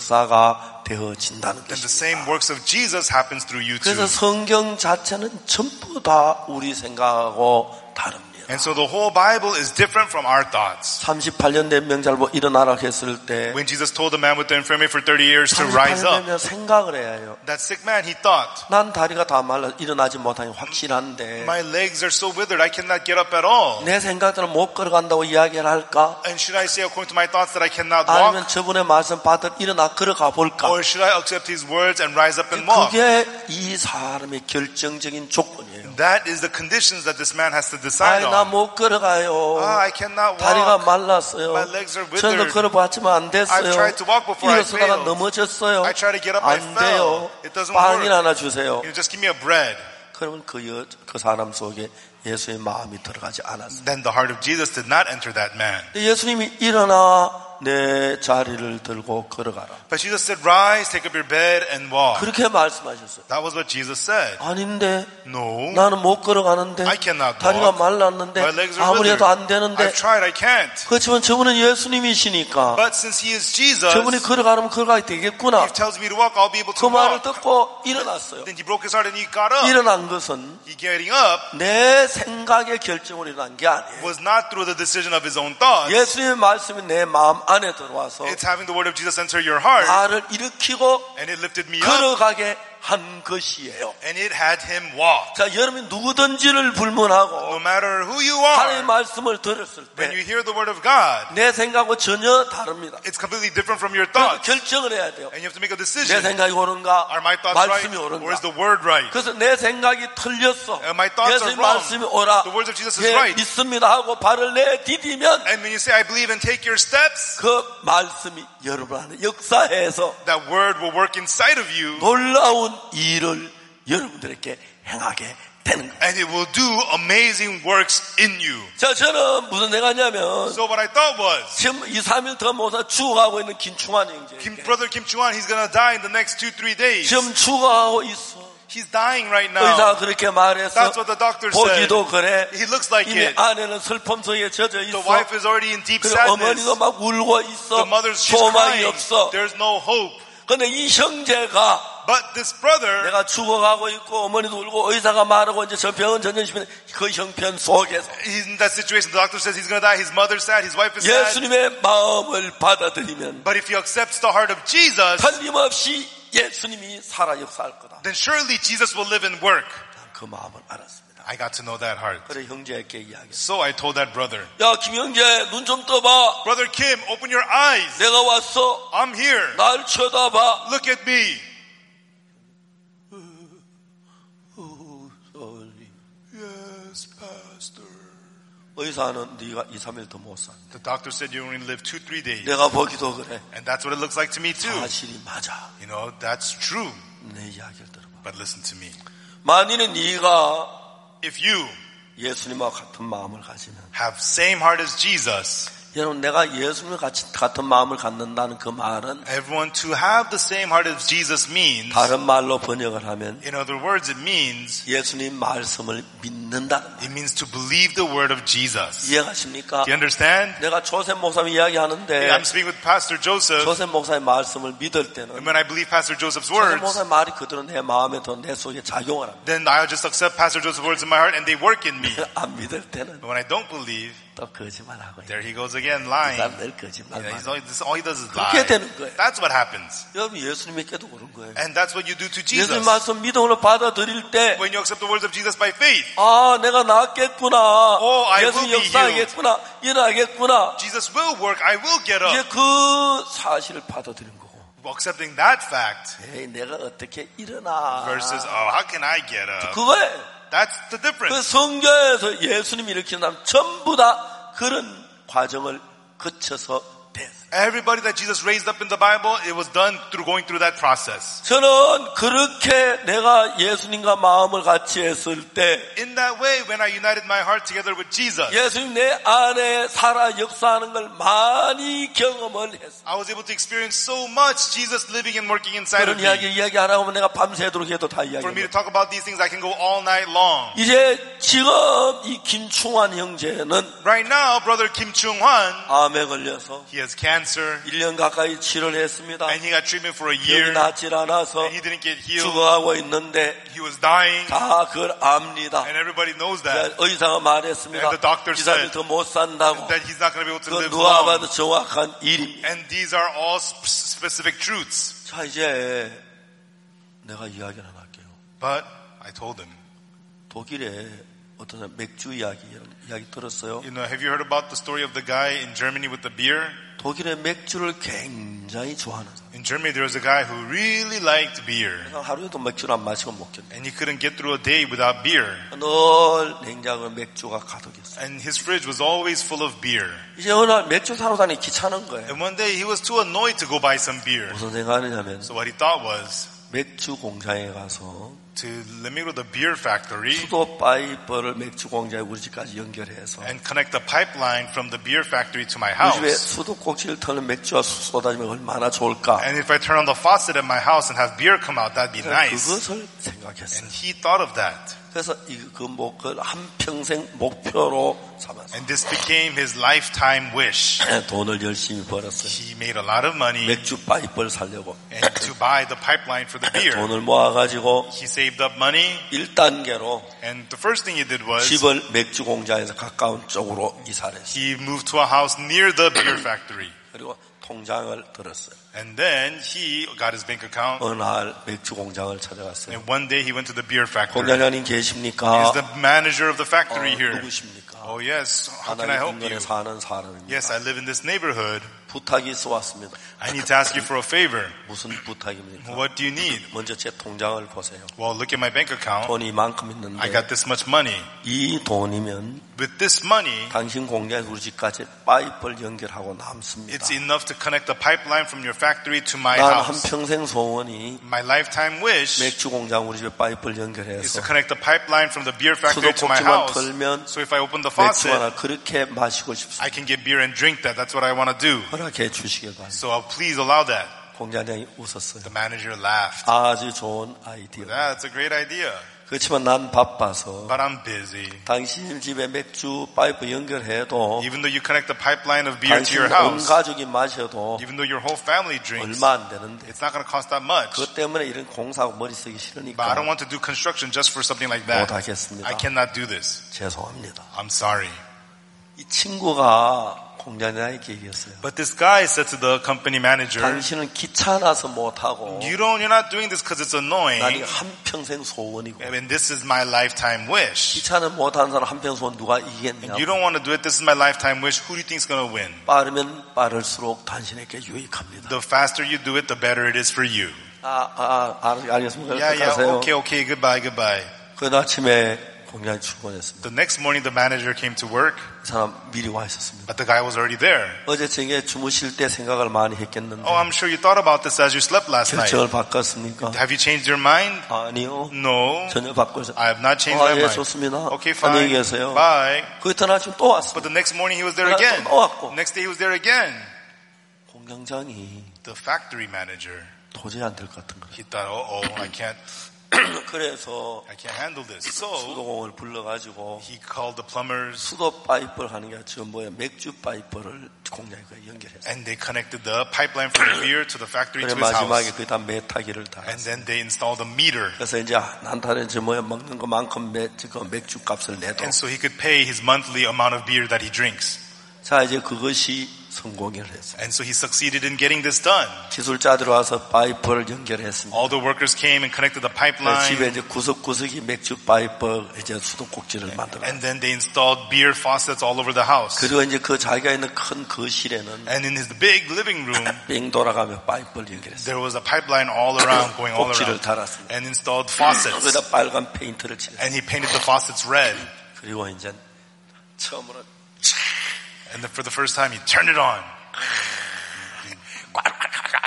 역사가 되어진다는 then the 것입니다. same works of Jesus happens through you 그래서 too. 성경 자체는 전부 다 우리 생각하고 다릅니다. And so the whole Bible is different from our thoughts. 삼십팔 년 된 명잘보 일어나라 했을 때 When Jesus told the man with the infirmity for thirty years to rise 삼십팔 년 up, 되면 생각을 해야 해요. that sick man, he thought, 난 다리가 다 말라 일어나지 못하니 확실한데 my legs are so withered, I cannot get up at all. 내 생각대로 못 걸어간다고 이야기를 할까? And should I say according to my thoughts that I cannot walk? 아니면 저분의 말씀 받아 일어나 걸어가 볼까? Or should I accept his words and rise up and walk? 그게 이 사람의 결정적인 조건이에요. That is the conditions that this man has to decide 아이 나 on. 못 걸어가요. Ah, I cannot 다리가 walk. 말랐어요. My legs are 저도 withered. 걸어봤지만 안 됐어요. I've tried to walk before I 일어서다가 failed. 넘어졌어요. I tried to get up, I 안 fell. 돼요. It doesn't 빵이나 work. 하나 주세요. You just give me a bread. 그러면 그, 여, 그 사람 속에 예수의 마음이 들어가지 않았어요. Then the heart of Jesus did not enter that man. 근데 예수님이 일어나 내 자리를 들고 걸어가라. But Jesus said, rise, take up your bed and walk. 그렇게 말씀하셨어요. That was what Jesus said. 아닌데 No, 나는 못 걸어가는데 I cannot 다리가 walk. 말랐는데 My legs are 아무리 해도 안 withered. 되는데 I've tried, I can't. 그렇지만 저분은 예수님이시니까 But since he is Jesus, 저분이 걸어가면 걸어가야 되겠구나. if he tells me to walk, I'll be able 그 to 말을 walk. 듣고 일어났어요. Then he broke his heart and he got up. 일어난 것은 He getting up 내 생각의 결정으로 일어난 게 아니에요. was not through the decision of his own thoughts. 예수님의 말씀이 내 마음 안에 들어와서 It's having the word of Jesus enter your heart, 나를 일으키고 and it lifted me up, 걸어가게 한 것이에요. and it had him walk. 자, 여러분이 누구든지를 불문하고 No matter who you 하나님의 are, 말씀을 들었을 when you 때 hear the word of God, 내 생각하고 전혀 다릅니다. it's completely different from your 그래서 thoughts. 결정을 해야 돼요. And you have to make a 내 decision. 생각이 옳은가? Are my thoughts right, 말씀이 or 옳은가? is the word right? 그래서 내 생각이 틀렸어. And my thoughts 예수님 are wrong. 말씀이 옳아. The words of Jesus is 예, right. 믿습니다 하고 발을 내디디면 And when you say, I believe and take your steps, 그 말씀이 여러분 안에 역사해서 that word will work inside of you, 놀라운 일을 여러분들에게 행하게 되는 거예요. and it will do amazing works in you. 자, 저는 무슨 생각하냐면 So what I thought was, 지금 이, 삼 일 더 못사 죽어가고 있는 김충환 형제. Kim, brother Kim Chuan, he's gonna die in the next two, three days. 지금 죽어가고 있어. He's dying right 의사가 now. 그렇게 말했어. That's what the doctor said. 보기도 그래. He looks like 이미 it. 아내는 슬픔 속에 젖어 The 있어. wife is already in deep 그리고 sadness. 어머니도 막 울고 있어. The mother's she's 소망이 crying. 없어. There's no hope. 근데 이 형제가 But this brother, 내가 죽어가고 있고 어머니도 울고 의사가 말하고 이제 저 병원 전전시면 그 형편 속에서 he's in that situation. The doctor says he's going to die. His mother's sad. His wife is sad. 예수님의 마음을 받아들이면 But if he accepts the heart of Jesus, 틀림없이 예수님이 살아 역사할 거다. then surely Jesus will live and work. 그 마음을 알았습니다. I got to know that heart. 그래 형제에게 이야기했어. So I told that brother, 야 김형제 눈 좀 떠봐. Brother Kim, open your eyes. 내가 왔어. I'm here. 날 쳐다봐. Look at me. Yes, Pastor. 의사는 네가 이, 삼 일 더 못 산다. The doctor said you only live two, three days. 내가 보기도 그래. And that's what it looks like to me too. 사실이 맞아. You know, that's true. 내 이야기를 들어봐. But listen to me. 만일에 네가 If you 예수님과 같은 마음을 가지면 have same heart as Jesus, 여러분 내가 예수님과 같이, 같은 마음을 갖는다는 그 말은 everyone to have the same heart as Jesus means, 다른 말로 번역을 하면 in other words, it means, 예수님 말씀을 믿는다는 말. it means to believe the word of Jesus. 이해가십니까? Do you understand? 내가 조셉 목사님 이야기하는데 I'm speaking with Pastor Joseph, 조셉 목사님 말씀을 믿을 and 때는 when I believe Pastor Joseph's 조셉 words, 목사님 말이 그대로 내 마음에 더 내 속에 작용을 합니다. then I'll just accept Pastor Joseph's words in my heart and they work in me. 안 믿을 때는 But when I don't believe, 또 거짓말하고 있어요. there he goes again lying. 늘 거짓말만. Yeah, he's all, this, all he does is 그렇게 lie. 되는 거예요. That's what happens. 여러분 예수님 믿게도 그런 거예요. And that's what you do to 예수님 Jesus. 말씀 믿음으로 받아들일 때 When you accept the words of Jesus by faith, 아, 내가 낫겠구나. Oh, I 예수님 will be 역사하겠구나. 일어나겠구나. Jesus will work, I will get 이제 up. 그 사실을 받아들인 거고. Accepting that fact 에이, 내가 어떻게 일어나. versus, oh, how can I get up? 그거예요. That's the 그 difference. 성경에서 예수님이 일으키는 사람 전부 다 그런 과정을 거쳐서 됐어요. Everybody that Jesus raised up in the Bible, it was done through going through that process. 저는 그렇게 내가 예수님과 마음을 같이 했을 때 In that way, when I united my heart together with Jesus, 예수님 내 안에 살아 역사하는 걸 많이 경험을 했어요. I was able to experience so much Jesus living and working inside of 그런 me. 이야기 이야기하라고 하면 내가 밤새도록 해도 다 For me to 이야기합니다. talk about these things, I can go all night long. 이제 지금 이 김충환 형제는 Right now, brother Kim Chung-hwan, 암에 걸려서 he has cancer, 일 년 가까이 치료를 했습니다. and he got treatment for a 병이 year, 낫질 않아서 and he didn't get healed. 죽어가고 있는데 He was dying, 다 그걸 압니다. and everybody knows that. 의사가 말했습니다. And the doctor 이 사람이 said 더 못 산다고. That he's not going to be able to 그 live 누가 long. 봐도 정확한 일입니다. And these are all sp- specific truths. 자, 이제 내가 이야기를 하나 할게요. But I told him, 독일에 어떤 사람 맥주 이야기, 이런 이야기 들었어요? you know, have you heard about the story of the guy in Germany with the beer? 독일의 맥주를 굉장히 좋아하는 사람. In Germany, there was a guy who really liked beer. 하루에도 맥주를 안 마시고 못 견뎌. And he couldn't get through a day without beer. 늘 냉장고에 맥주가 가득했어요. And his fridge was always full of beer. 이제 어느 날 맥주 사러 다니기 귀찮은 거예요. And one day he was too annoyed to go buy some beer. 무슨 생각하느냐면 So what he thought was 맥주 공장에 가서 to let me go to the beer factory 수도 파이프를 맥주 공장에 우리 집까지 연결해서 and connect the pipeline from the beer factory to my 우리 집에 house. 수도 꼭지를 터는 맥주가 쏟아지면 얼마나 좋을까. And if I turn on the faucet at my house and have beer come out, that'd be nice. 그것을 생각했어요. And he thought of that. 그래서 그 목을 한평생 목표로 삼았어요. And this became his lifetime wish. 돈을 열심히 벌었어요. He made a lot of money 맥주 파이프를 살려고. and to buy the pipeline for the beer. 돈을 모아가지고 He saved up money. 일 단계로 And the first thing he did was 집을 맥주 공장에서 가까운 쪽으로 이사를 했어요. he moved to a house near the beer factory. 그리고 통장을 들었어요. And then he got his bank account. 어느 날 맥주 공장을 찾아갔어요. And one day he went to the beer factory. 공장장님 계십니까? He's the manager of the factory 어, here. 누구십니까? Oh yes, how can I 하나님 help you? 인근에 사는 사람입니다. Yes, I live in this neighborhood. 부탁이 있어 왔습니다. I need to ask you for a favor. 무슨 부탁입니까? What do you need? 먼저 제 통장을 보세요. Well, look at my bank account. 돈이 이만큼 I 있는데 got this much money. 이 돈이면 With this money, 당신 공장에서 우리 집까지 파이프를 연결하고 남습니다. it's enough to connect the pipeline from your factory to my 난 house. 한평생 소원이 My lifetime wish 맥주 공장 우리 집에 파이프를 is 연결해서 to connect the pipeline from the beer factory to my 수도꼭지만 house. 털면 So if I open the 맥주 faucet, 하나 그렇게 마시고 싶습니다. I can get beer and drink that. That's what I want to do. 허락해 주시길 바랍니다. So I'll please allow that. 공장장이 웃었어요. The manager laughed. 아주 좋은 아이디어. That's a great idea. 그렇지만 난 바빠서 But I'm busy. 당신 집에 맥주 파이프 연결해도 Even though you connect the pipeline of beer to 당신 your 온 house, 가족이 마셔도 even though your whole family drinks, 얼마 안 되는데 it's not going to cost that much. 그것 때문에 이런 공사하고 머리 쓰기 But I 싫으니까 don't want to do construction just for something like that. 못하겠습니다. I cannot do this. 죄송합니다. I'm sorry. 이 친구가 공장장에게 얘기했어요. But this guy said to the company manager, 당신은 귀찮아서 못하고 you don't, you're not doing this because it's 난 annoying. 이거 한평생 소원이고 I mean, this is my lifetime wish. 귀찮은 못하는 사람 한평생 소원 누가 And 이기겠냐. you don't want to do it. This is my lifetime wish. Who do you think is going to win? 빠르면 빠를수록 당신에게 유익합니다. The faster you do it, the better it is for you. 아, 아, 아 알겠습니다. Yeah, yeah. 가세요. Okay, okay. Goodbye, goodbye. 그 아침에 공장에 출근했습니다. The next morning, the manager came to work, 그 사람 미리 와 있었습니다. but the guy was already there. 어제 저녁에 주무실 때 생각을 많이 했겠는데 Oh, I'm sure you thought about this as you slept last night. 결정을 바꿨습니까? Have you changed your mind? 아니요. No. 전혀 바꿔서. I have not changed 아, my 예, mind. 좋습니다. Okay, 안녕히 fine. 계세요. Bye. 그 이튿날 아침 또 왔습니다. But the next morning he was there 그날 again. 또 왔고. Next day he was there again. 공장장이 The factory manager, 도저히 안 될 것 같은 거예요. he thought, oh, oh, I can't, 그래서 I can't handle this. So 수도공을 불러가지고 he called the plumbers 수도 파이프를 하는 게 아니라 뭐야 맥주 파이프를 공장에 연결했어요. and they connected the pipeline from the beer to the factory 그래 to his 마지막에 house. 거기다 메타기를 And 달았어요. then they installed a meter. 그래서 이제 난타는 저 뭐야 먹는 것만큼 맥, 그 맥주 값을 내도 And so he could pay his monthly amount of beer that he drinks. 자 이제 그것이 성공을 했어요. And so he succeeded in getting this done. 기술자들 와서 파이프를 연결했습니다. All the workers came and connected the 집에 pipeline. 이제 구석구석이 맥주 파이프 이제 수도꼭지를 만들어요. And then they installed beer faucets all over the house. 그리고 이제 그 자기가 있는 큰 거실에는 And in his big living room, 빙 돌아가며 파이프를 연결했어요. there was a pipeline all around, going all 꼭지를 around. 달았습니다. And installed faucets. 거기다 빨간 페인트를 칠했어요. And he painted the faucets red. 그리고 이제 처음으로 And then for the first time, he turned it on.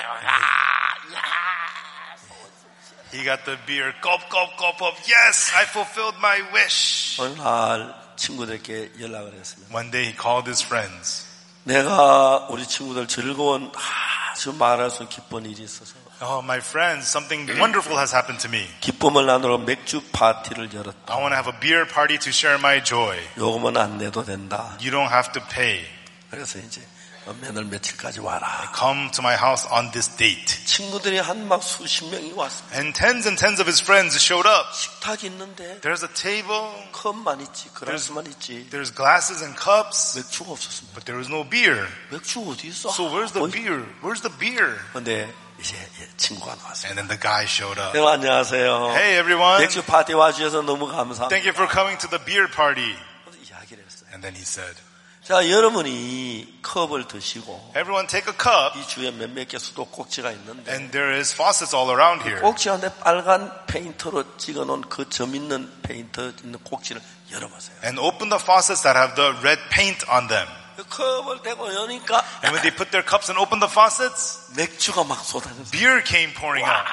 He got the beer. Gulp, gulp, gulp, gulp. Yes, I fulfilled my wish. 어느 날 친구들에게 연락을 했습니다. One day he called his friends. 내가 우리 친구들 즐거운 아주 말할 수 기쁜 일이 있어서 Oh, my friends, something wonderful has happened to me. 기쁨을 나누러 맥주 파티를 열었다. I want to have a beer party to share my joy. 요금은 안 내도 된다. You don't have to pay. 그래서 이제 몇월 며칠까지 와라. Come to my house on this date. 친구들이 한 막 수십 명이 왔습니다. And tens and tens of his friends showed up. 식탁이 있는데 There's a table. 컵만 있지, 그라스만 있지. There's glasses and cups. 맥주가 없었습니다. But there was no beer. 맥주 어디 있어? So where's the beer? Where's the beer? 근데 이제 친구가 나왔어요. And then the guy showed up. 네, 안녕하세요. Hey everyone. 맥주 파티 와주셔서 너무 감사합니다. Thank you for coming to the beer party. 이야기를 했어요. And then he said, 자, 여러분이 컵을 드시고 everyone take a cup. 이 주위에 몇몇 개 수도꼭지가 있는데 And there is faucets all around here. 꼭지 안에 빨간 페인트로 찍어놓은 그 점 있는 페인트 있는 꼭지를 열어보세요. And open the faucets that have the red paint on them. 그 컵을 대고 여니까 And when they put their cups and open the faucets, 맥주가 막 쏟아졌어요. beer came pouring out.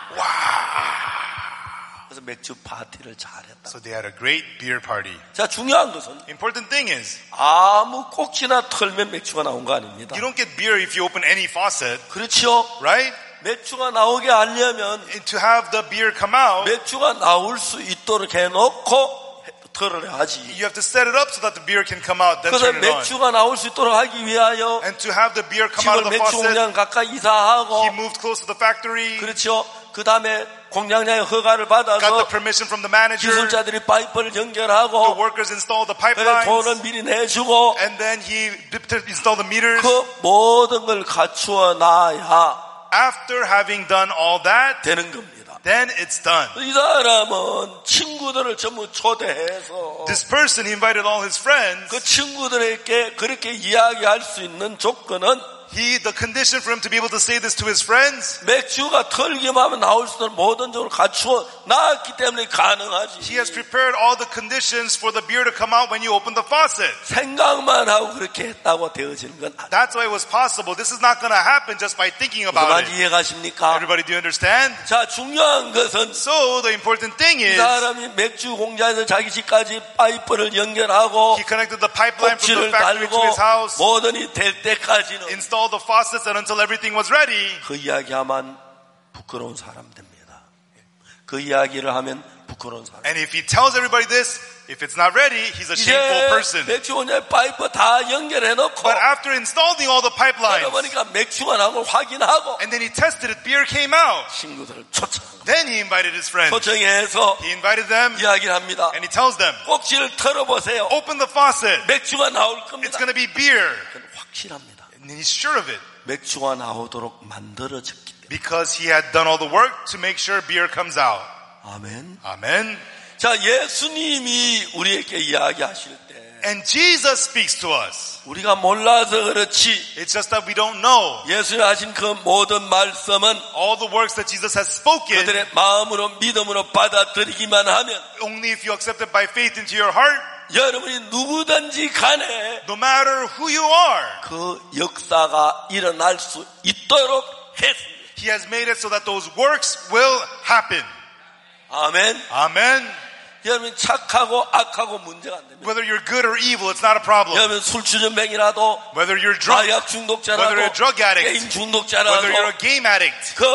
그래서 맥주 파티를 잘했다. So they had a great beer party. 자, 중요한 것은 Important thing is, 아무 꼭지나 털면 맥주가 나온 거 아닙니다. you don't get beer if you open any faucet, 그렇죠? right? 맥주가 나오게 하려면 And to have the beer come out, 맥주가 나올 수 있도록 해놓고 털을 하지. you have to set it up so that the beer can come out, then 그래서 turn it on. 맥주가 나올 수 있도록 하기 위하여 And to have the beer come out 집을 of the 맥주 faucet, 공장 가까이 이사하고 he moved close to the factory, 그렇죠. 그 다음에 공장장의 허가를 got the 받아서 permission from the manager, 기술자들이 파이프를 the 연결하고 workers installed the 그래서 pipelines, 돈을 미리 내주고 and then he installed the meters. 그 모든 걸 갖추어 놔야 After having done all that, 되는 겁니다. then it's done. 이 사람은 친구들을 전부 초대해서 This person, he invited all his friends. 그 친구들에게 그렇게 이야기할 수 있는 조건은 He, the condition for him to be able to say this to his friends, 맥주가 털기만 하면 나올 수 있는 모든 적으로 갖추어 놨기 때문에 가능하지. he has prepared all the conditions for the beer to come out when you open the faucet. 생각만 하고 그렇게 했다고 되어지는 건 아니에요. That's why it was possible. This is not going to happen just by thinking about 그만 it. 이해가십니까? Everybody, do you understand? 자, 중요한 것은 So the important thing 이 is, 사람이 맥주 공장에서 자기 집까지 파이프를 연결하고 he connected the pipeline from 꼭지를 the factory to 달고 his house, 모든이 될 때까지는 installed the faucets, and until everything was ready. 그 이야기하면 부끄러운 사람 됩니다. 그 이야기를 하면 부끄러운 사람. And if he tells everybody this, if it's not ready, he's a shameful person. 이제 맥주 공장에 파이프 다 연결해 놓고 But after installing all the pipelines, 보니까 맥주가 나온 걸 확인하고 and then he tested it, beer came out. 친구들을 초청 Then he invited his friends. 초청해서 He invited them, 이야기를 합니다. and he tells them, 꼭지를 털어보세요. open the faucet. 맥주가 나올 It's 겁니다. going to be beer. 그건 확실합니다. And he's sure of it 맥주가 나오도록 만들어졌기 때문에. because he had done all the work to make sure beer comes out. 아멘. Amen. 자, 예수님이 우리에게 이야기하실 때 And Jesus speaks to us. 우리가 몰라서 그렇지 It's just that we don't know. 예수님 하신 그 모든 말씀은 All the works that Jesus has spoken, 그들의 마음으로 믿음으로 받아들이기만 하면 only if you accept it by faith into your heart, 여러분이 누구든지 간에 no matter who you are, 그 역사가 일어날 수 있도록 했습니다. He has made it so that those works will happen. 아멘. Amen. 여러분 착하고 악하고 문제가 안 됩니다. Whether you're good or evil, it's not a problem. 여러분 술주전뱅이라도 Whether you're drunk, 마약 중독자라도 whether you're a drug addict, 게임 중독자라도 whether you're a game addict, 그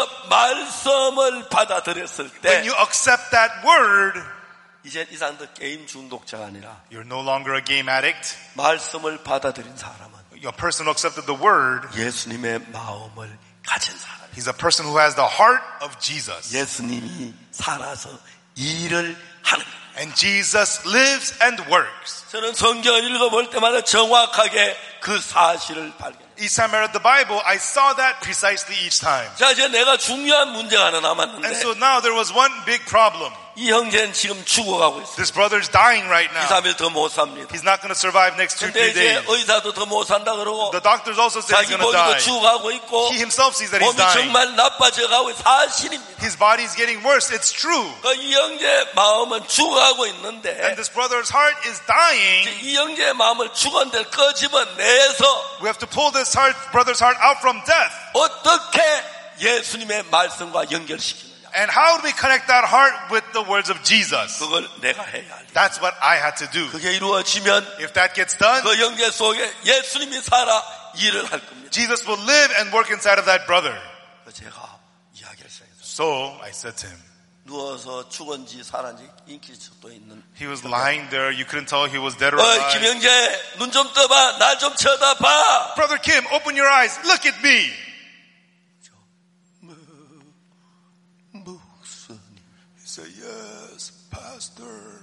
말씀을 받아들였을 때 when you accept that word, 이제 이 사람들 게임 중독자가 아니라 you're no longer a game addict. 말씀을 받아들인 사람은 A person who accepted the word, 예수님의 마음을 가진 사람. he's a person who has the heart of Jesus. 예수님이 살아서 일을 하는 거예요. And Jesus lives and works. 저는 성경을 읽어볼 때마다 정확하게 그 사실을 발견해요. Each time I read the Bible, I saw that precisely each time. 자, 이제 내가 중요한 문제가 하나 남았는데 And so now there was one big problem. 이 형제는 지금 죽어가고 있어요. This brother is dying right 이, now. 삼 일 더 못 삽니다. He's not going to survive next two, 근데 three days. 이제 의사도 더 못 산다 그러고 The doctors also say he's 자기 going to 몸도 die. 죽어가고 있고 He himself sees that he's 몸이 dying. 정말 나빠져가고 있는 사실입니다. His body is getting worse. It's true. 그 이 형제의 마음은 죽어가고 있는데 And this brother's heart is dying. 이 형제의 마음을 죽은데 끄집어내서 We have to pull this heart, brother's heart out from death. 어떻게 예수님의 말씀과 연결시키느냐. And how do we connect that heart with the words of Jesus? 그걸 내가 해야 할. That's what I had to do. 그게 이루어지면 If that gets done, 그 형제 속에 예수님이 살아 일을 할 겁니다. Jesus will live and work inside of that brother. 제가 이야기를 시작했어요. So I said to him, 누워서 죽은지 살았는지 인기 수도 있는. he was lying there. You couldn't tell he was dead or 어, alive. 김형제 눈 좀 떠봐. 날 좀 쳐다봐. Brother Kim, open your eyes. Look at me. He said, yes, pastor.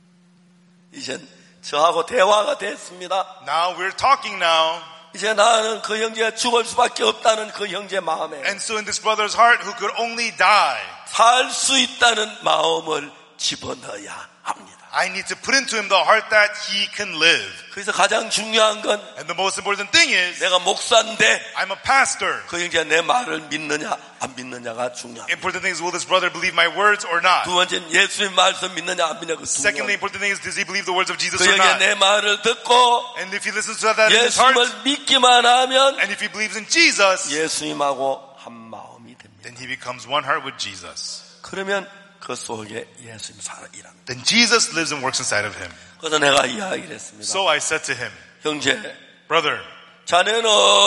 이젠 저하고 대화가 됐습니다. Now we're talking now. 이제 나는 그 형제가 죽을 수밖에 없다는 그 형제 마음에 And so in this brother's heart who could only die, 살 수 있다는 마음을 집어넣어야 합니다. I need to put into him the heart that he can live. 그래서 가장 중요한 건 And the most important thing is, 내가 목사인데 I'm a pastor. 그 형제가 내 말을 믿느냐 안 믿느냐가 중요합니다. Important thing is, will this brother believe my words or not? 두 번째는 예수님 말씀 믿느냐 안 믿느냐가 Secondly, 중요합니다. important thing is, does he believe the words of Jesus 그 or 형제가 not? 내 말을 듣고 And if he listens to that in his heart, 예수님을 믿기만 하면 and if he believes in Jesus, 예수님하고 한 마음이 됩니다. then he becomes one heart with Jesus. 그러면 그 속에 예수님 살아 일합니다. Then Jesus lives and works inside of him. 그래서 내가 이야기를 했습니다. So I said to him, 형제, brother, 자네는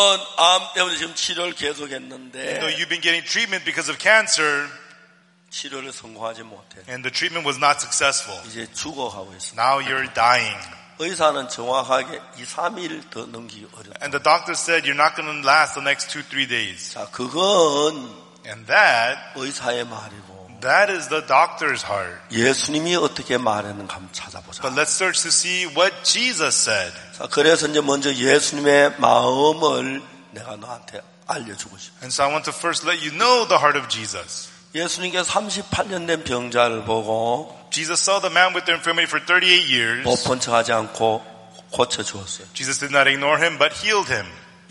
암 때문에 지금 치료를 계속했는데 though you've been getting treatment because of cancer, 치료를 성공하지 못해. and the treatment was not successful, 이제 죽어가고 있어. now you're dying. 의사는 정확하게 이, 삼 일 더 넘기기 어렵다. And the doctor said you're not going to last the next two, three days. 자, 그건 And that, 의사의 말이고 that is the doctor's heart. 예수님이 어떻게 말했는가 한번 찾아보자. But let's search to see what Jesus said. 자, 그래서 이제 먼저 예수님의 마음을 내가 너한테 알려주고 싶어. And so I want to first let you know the heart of Jesus. 예수님께서 삼십팔 년 된 병자를 보고 Jesus saw the man with the infirmity for thirty-eight years. 못 본 척하지 않고 고쳐주었어요. Jesus did not ignore him, but healed him.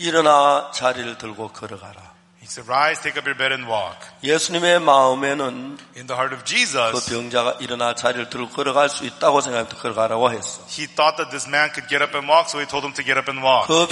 일어나 자리를 들고 걸어가라. He said, rise, take up your bed and walk. 예수님의 마음에는 In the heart of 그 Jesus, 병자가 일어나 자리를 들고 걸어갈 수 있다고 생각해서 걸어가라고 했어. he thought that this man could get up and walk, so he told him to get up and walk. 그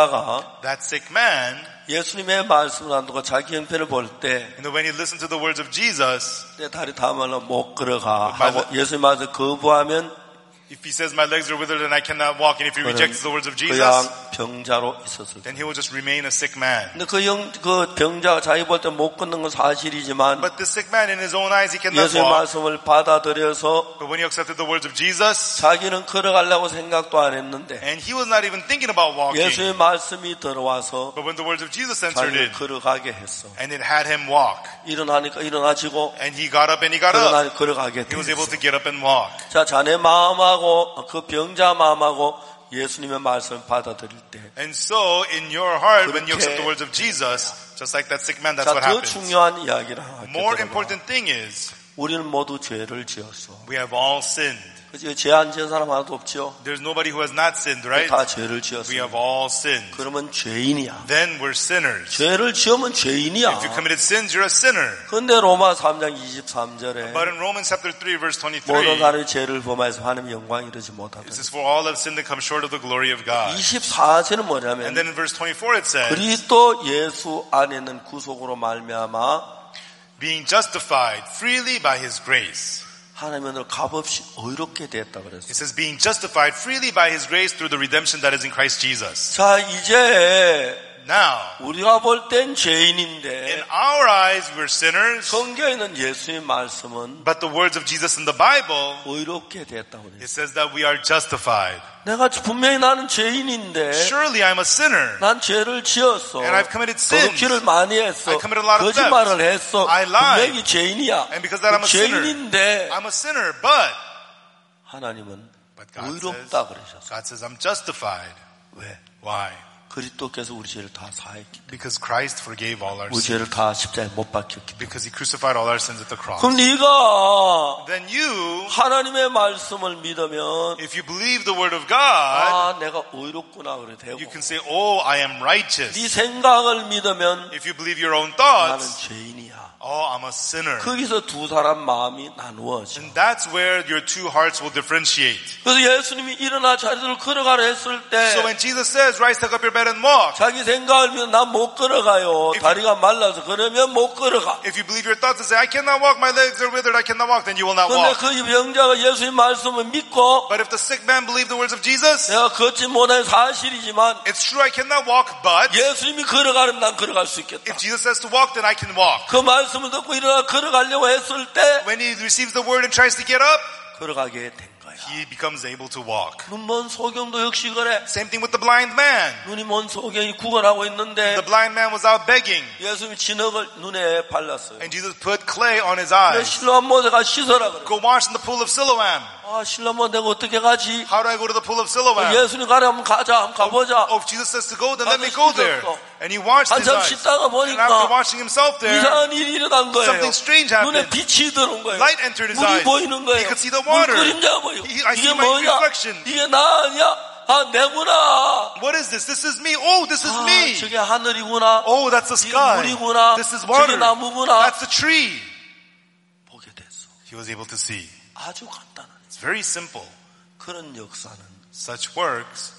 병자가 That sick man, 예수님의 말씀을 안 듣고 자기 형편을 볼 때 내 and when he listened to the words of Jesus, 다리 닿으면 못 걸어가 맞아. 하고 예수님 말씀 거부하면 if he says my legs are withered and I cannot walk, and if he rejects the words of Jesus, 그냥 병자로 있었을 거예요. then he will just remain a sick man. 근데 그, 영, 그 병자가 자기 볼 때 못 걷는 건 사실이지만 But the sick man, in his own eyes, he cannot 예수의 walk. 말씀을 받아들여서 But when he accepted the words of Jesus, 자기는 걸어가려고 생각도 안 했는데 and he was not even thinking about walking, 예수의 말씀이 들어와서 but when the words of Jesus entered 자기를 in, 걸어가게 했어. and it had him walk, 일어나니까 일어나지고 and he got up and he got up, 걸어나니 걸어가게 he was able 됐어. to get up and walk. 자, 자네 마음하고 그 병자 마음하고 예수님의 말씀을 받아들일 때 And so, in your heart, when you 그렇게 accept the words of Jesus, just like that sick man, that's 자, what 더 happens. 중요한 이야기를 하나 More 할게요. important thing is, 우리는 모두 죄를 지었어. we have all sinned. 그치? 죄 안 지은 사람 하나도 없죠? There's nobody who has not sinned, right? 다 죄를 We 지었어. have all sinned. 그러면 죄인이야. Then we're sinners. 죄를 지으면 죄인이야. If you committed sins, you're a sinner. 근데 로마 삼 장 이십삼 절에 But in Romans chapter three, verse 모든 twenty-three, 사람이 죄를 범하여서 하나님의 영광 이르지 못하다. it says, for all have sinned and come short of the glory of God. 이십사 절은 And 뭐냐면 then in verse twenty-four it says, 그리스도 예수 안에 있는 구속으로 말미암아 being justified freely by his grace. 하나님은 값없이 의롭게 됐다 그랬어. It says, being justified freely by his grace through the redemption that is in Christ Jesus. 자, 이제 Now, 우리가 볼 땐 in 죄인인데 our eyes, we're sinners, 성경에 있는 예수의 말씀은 but the words of Jesus in the Bible, 의롭게 됐다고 it 그랬어. says that we are justified. 내가 분명히 나는 죄인인데 Surely I'm a sinner. 난 죄를 지었어. And I've committed sins. 도둑질을 많이 했어. I committed a lot of 거짓말을 했어. I lied. 분명히 죄인이야. And because that I'm a sinner, 죄인인데 I'm a sinner, but, 하나님은 but God 의롭다 says, 그러셨어. God says I'm justified. 왜? Why? 그리스도께서 우리 죄를 다 사했기 때문에. Because Christ forgave all our 우리 sins. 죄를 다 십자가에 못 박혔기 때문에. Because he crucified all our sins at the cross. 그럼 네가 Then you, 하나님의 말씀을 믿으면 if you believe the word of God, 아 내가 의롭구나 그래 되고, you can say, oh, I am righteous. 네 생각을 믿으면 If you believe your own 나는 thoughts, 죄인이야. oh, I'm a sinner. 거기서 두 사람 마음이 나누어져. And that's where your two hearts will differentiate. 그래서 예수님이 일어나 자리를 걸어가라 했을 때 So when Jesus says, rise, take up your bed and walk, 자기 생각을 믿으면 난 못 걸어가요. 다리가 말라서 그러면 못 걸어가. if you believe your thoughts and say, I cannot walk, my legs are withered, I cannot walk, then you will not 근데 walk. 그 병자가 예수님 말씀을 믿고 But if the sick man believed the words of Jesus, 내가 걷지 못한 사실이지만 it's true I cannot walk, but 예수님이 걸어가면 난 걸어갈 수 있겠다. if Jesus says to walk, then I can walk. 그 말씀을 듣고 일어나 걸어가려고 했을 때 When he receives the word and tries to get up, 걸어가게 된 거야. he becomes able to walk. 눈먼 소경도 역시 그래. Same thing with the blind man. 눈이 먼 소경이 구걸하고 있는데 The blind man was out begging, 예수님이 진흙을 눈에 발랐어요. and Jesus put clay on his 그래서 eyes. 실로암 모세가 씻어라 그래. Go wash in the pool of Siloam. 아 실로암 내가 어떻게 가지? How do I go to the pool of Siloam? 예수님 가려면 가자. 한번 가보자. Oh, if Jesus says to go, then let me 가서 go there. 씻었어. And he washed his 한참 eyes. 씻다가 And 보니까 after washing himself there, 이상한 일이 일어난 거예요. something strange 눈에 happened. 빛이 들어온 거예요. Light entered his 물이 eyes. 보이는 거예요. He could see the 물 water. 그림자가 보여. He- I 이게 see my 뭐야? reflection. 이게 나 아니야? 아 내구나. What is this? This is me. Oh, this is 아, me. 저게 하늘이구나. Oh, that's the 이게 sky. 물이구나. This is 저게 water. 나무구나. That's the tree. 보게 됐어. He was able to see. 아주 간단한. It's very simple. 그런 역사는 Such works,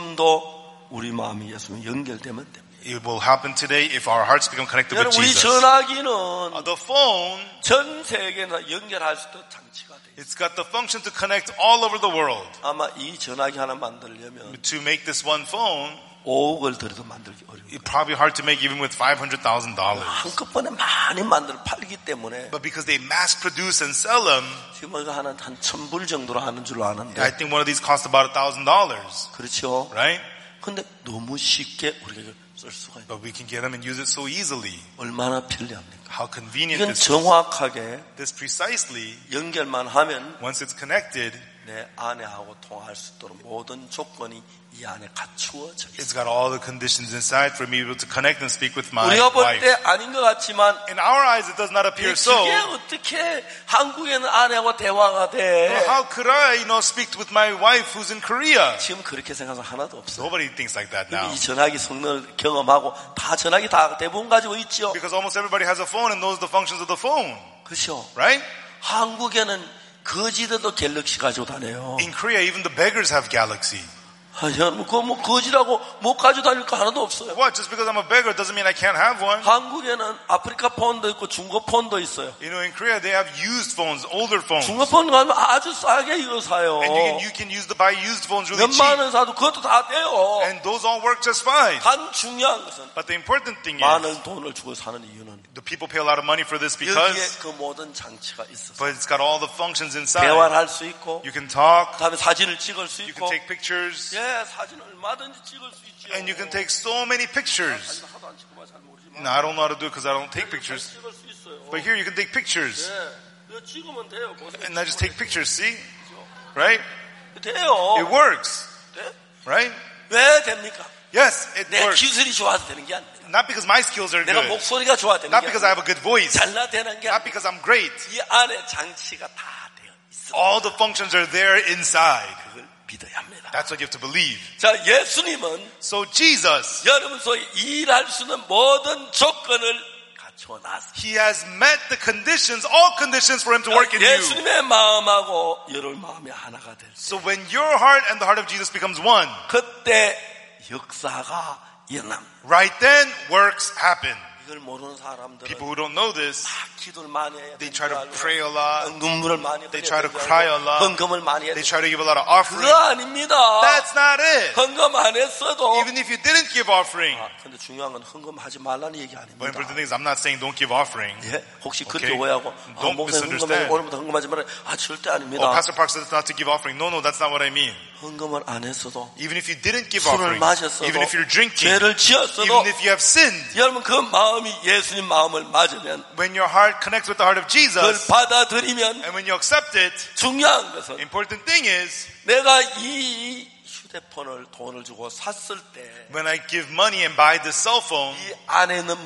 지금도 우리 마음이 예수님 연결되면 됩니다. it will happen today if our hearts become connected with 여러분 우리 Jesus. 전화기는 Uh, The phone, 전 세계에서 연결할 수 있도록 장치가 돼요. it's got the function to connect all over the world. 아마 이 전화기 하나 만들려면 To make this one phone, 오억을 들여도 만들기 어려워요. it's probably hard to make even with five hundred thousand dollars. 한꺼번에 많이 만들어 팔기 때문에 But because they mass produce and sell them, 지금 이거 하나 한 천 불 정도로 하는 줄로 아는데 I think one of these costs about a thousand dollars, 그렇죠. right? 근데 너무 쉽게 우리가 이걸 쓸 수가 있어요. But we can get them and use it so easily. 얼마나 편리합니까? How convenient 이건 this is. 정확하게 This precisely, 연결만 하면 once it's connected, 내 아내하고 통화할 수 있도록 모든 조건이 이 안에 갖추어져 있어요. it's got all the conditions inside for me to be able to connect and speak with my 우리가 볼 wife. 때 아닌 것 같지만 In our eyes, it does not appear so. 그게 어떻게 한국에는 아내하고 대화가 돼? How could I, you know, speak with my wife who's in Korea? 지금 그렇게 생각은 하나도 없어요. Nobody thinks like that now. 이 전화기 성능을 경험하고 다 전화기 다 대부분 가지고 있죠. Because almost everybody has a phone and knows the functions of the phone, 그렇죠. right? 한국에는 거지들도 갤럭시 가지고 다녀요. In Korea, even the beggars have Galaxy. 아, 여러분, 그거 뭐 거지라고 못 가지고 다닐 거 하나도 없어요. What? Just because I'm a beggar doesn't mean I can't have one. 한국에는 아프리카 폰도 있고 중고 폰도 있어요. You know, in Korea, they have used phones, older phones. 중고 폰 가면 아주 싸게 이거 사요. And you can, you can use the buy used phones really 몇만 cheap. 원 사도 그것도 다 돼요. And those all work just fine. 단 중요한 것은 But the important thing is, 많은 돈을 주고 사는 이유는 the people pay a lot of money for this 여기에 because, 그 모든 장치가 있어서 but it's got all the functions inside. 대화를 할 수 있고 You can talk, 그다음에 사진을 찍을 수 you 있고 can take pictures, 예, 사진 얼마든지 찍을 수 있죠. and you can take so many pictures. 사진 하도 안 찍고 잘 모르지만 No, I don't know how to do it because I don't take pictures. 찍을 수 있어요. But here you can take pictures. 예, 이거 찍으면 돼요. 보세요. And I just take pictures, see? Right? 돼요. It works. 돼? Right? 왜 됩니까? Yes, it 내 works. 기술이 좋아서 되는 게 아닙니다. Not because my skills are 내가 good. 목소리가 좋아 되는 Not 게 because I 아닙니다. have a good voice. 잘나 되는 게 Not 아닙니다. because I'm great. 이 안에 장치가 다 되어 있어. All the functions are there inside. 그걸 믿어야 합니다. That's what you have to believe. 자, 예수님은 So Jesus, 여러분 소위 일할 수 있는 모든 조건을 갖추어 놨습니다. He has met the conditions, all conditions for Him to work in you. 예수님의 마음하고 여러분 마음이 하나가 될 때, So when your heart and the heart of Jesus becomes one, 그때 역사가 일어납니다. right then works happen. 이걸 모르는 사람들은 People who don't know this, 막 기도를 많이 해야 they 되는 try 줄 to 알고, pray a lot. 눈물을 많이 They 흘려야 try to 되는 줄 cry 알고, a lot. 헌금을 많이 해야 They 되는 try to give a lot of offering. 그거 아닙니다. That's not it. 헌금 안 했어도 Even if you didn't give offering. 아, 근데 중요한 건 헌금하지 말라는 얘기 But 아닙니다. important thing is I'm not saying don't give offering. 예? 혹시 그렇게 Okay. 오해하고 아, Don't 목사님 misunderstand. 헌금해 오늘부터 헌금하지 말아요. 아 절대 아닙니다. Oh, Pastor Park says not to give offering. No, no, that's not what I mean. 헌금을 안 했어도 Even if you didn't give 술을 offering, 마셨어도 even if you're drinking, 죄를 지었어도 even if you have sinned, 여러분 그 마음이 예수님 마음을 맞으면 when your heart connects with the heart of 그걸 Jesus, 받아들이면 and when you accept it, 중요한 것은 important thing is 내가 이 휴대폰을 돈을 주고 샀을 때 이 when I give money and buy this cell phone, 안에 있는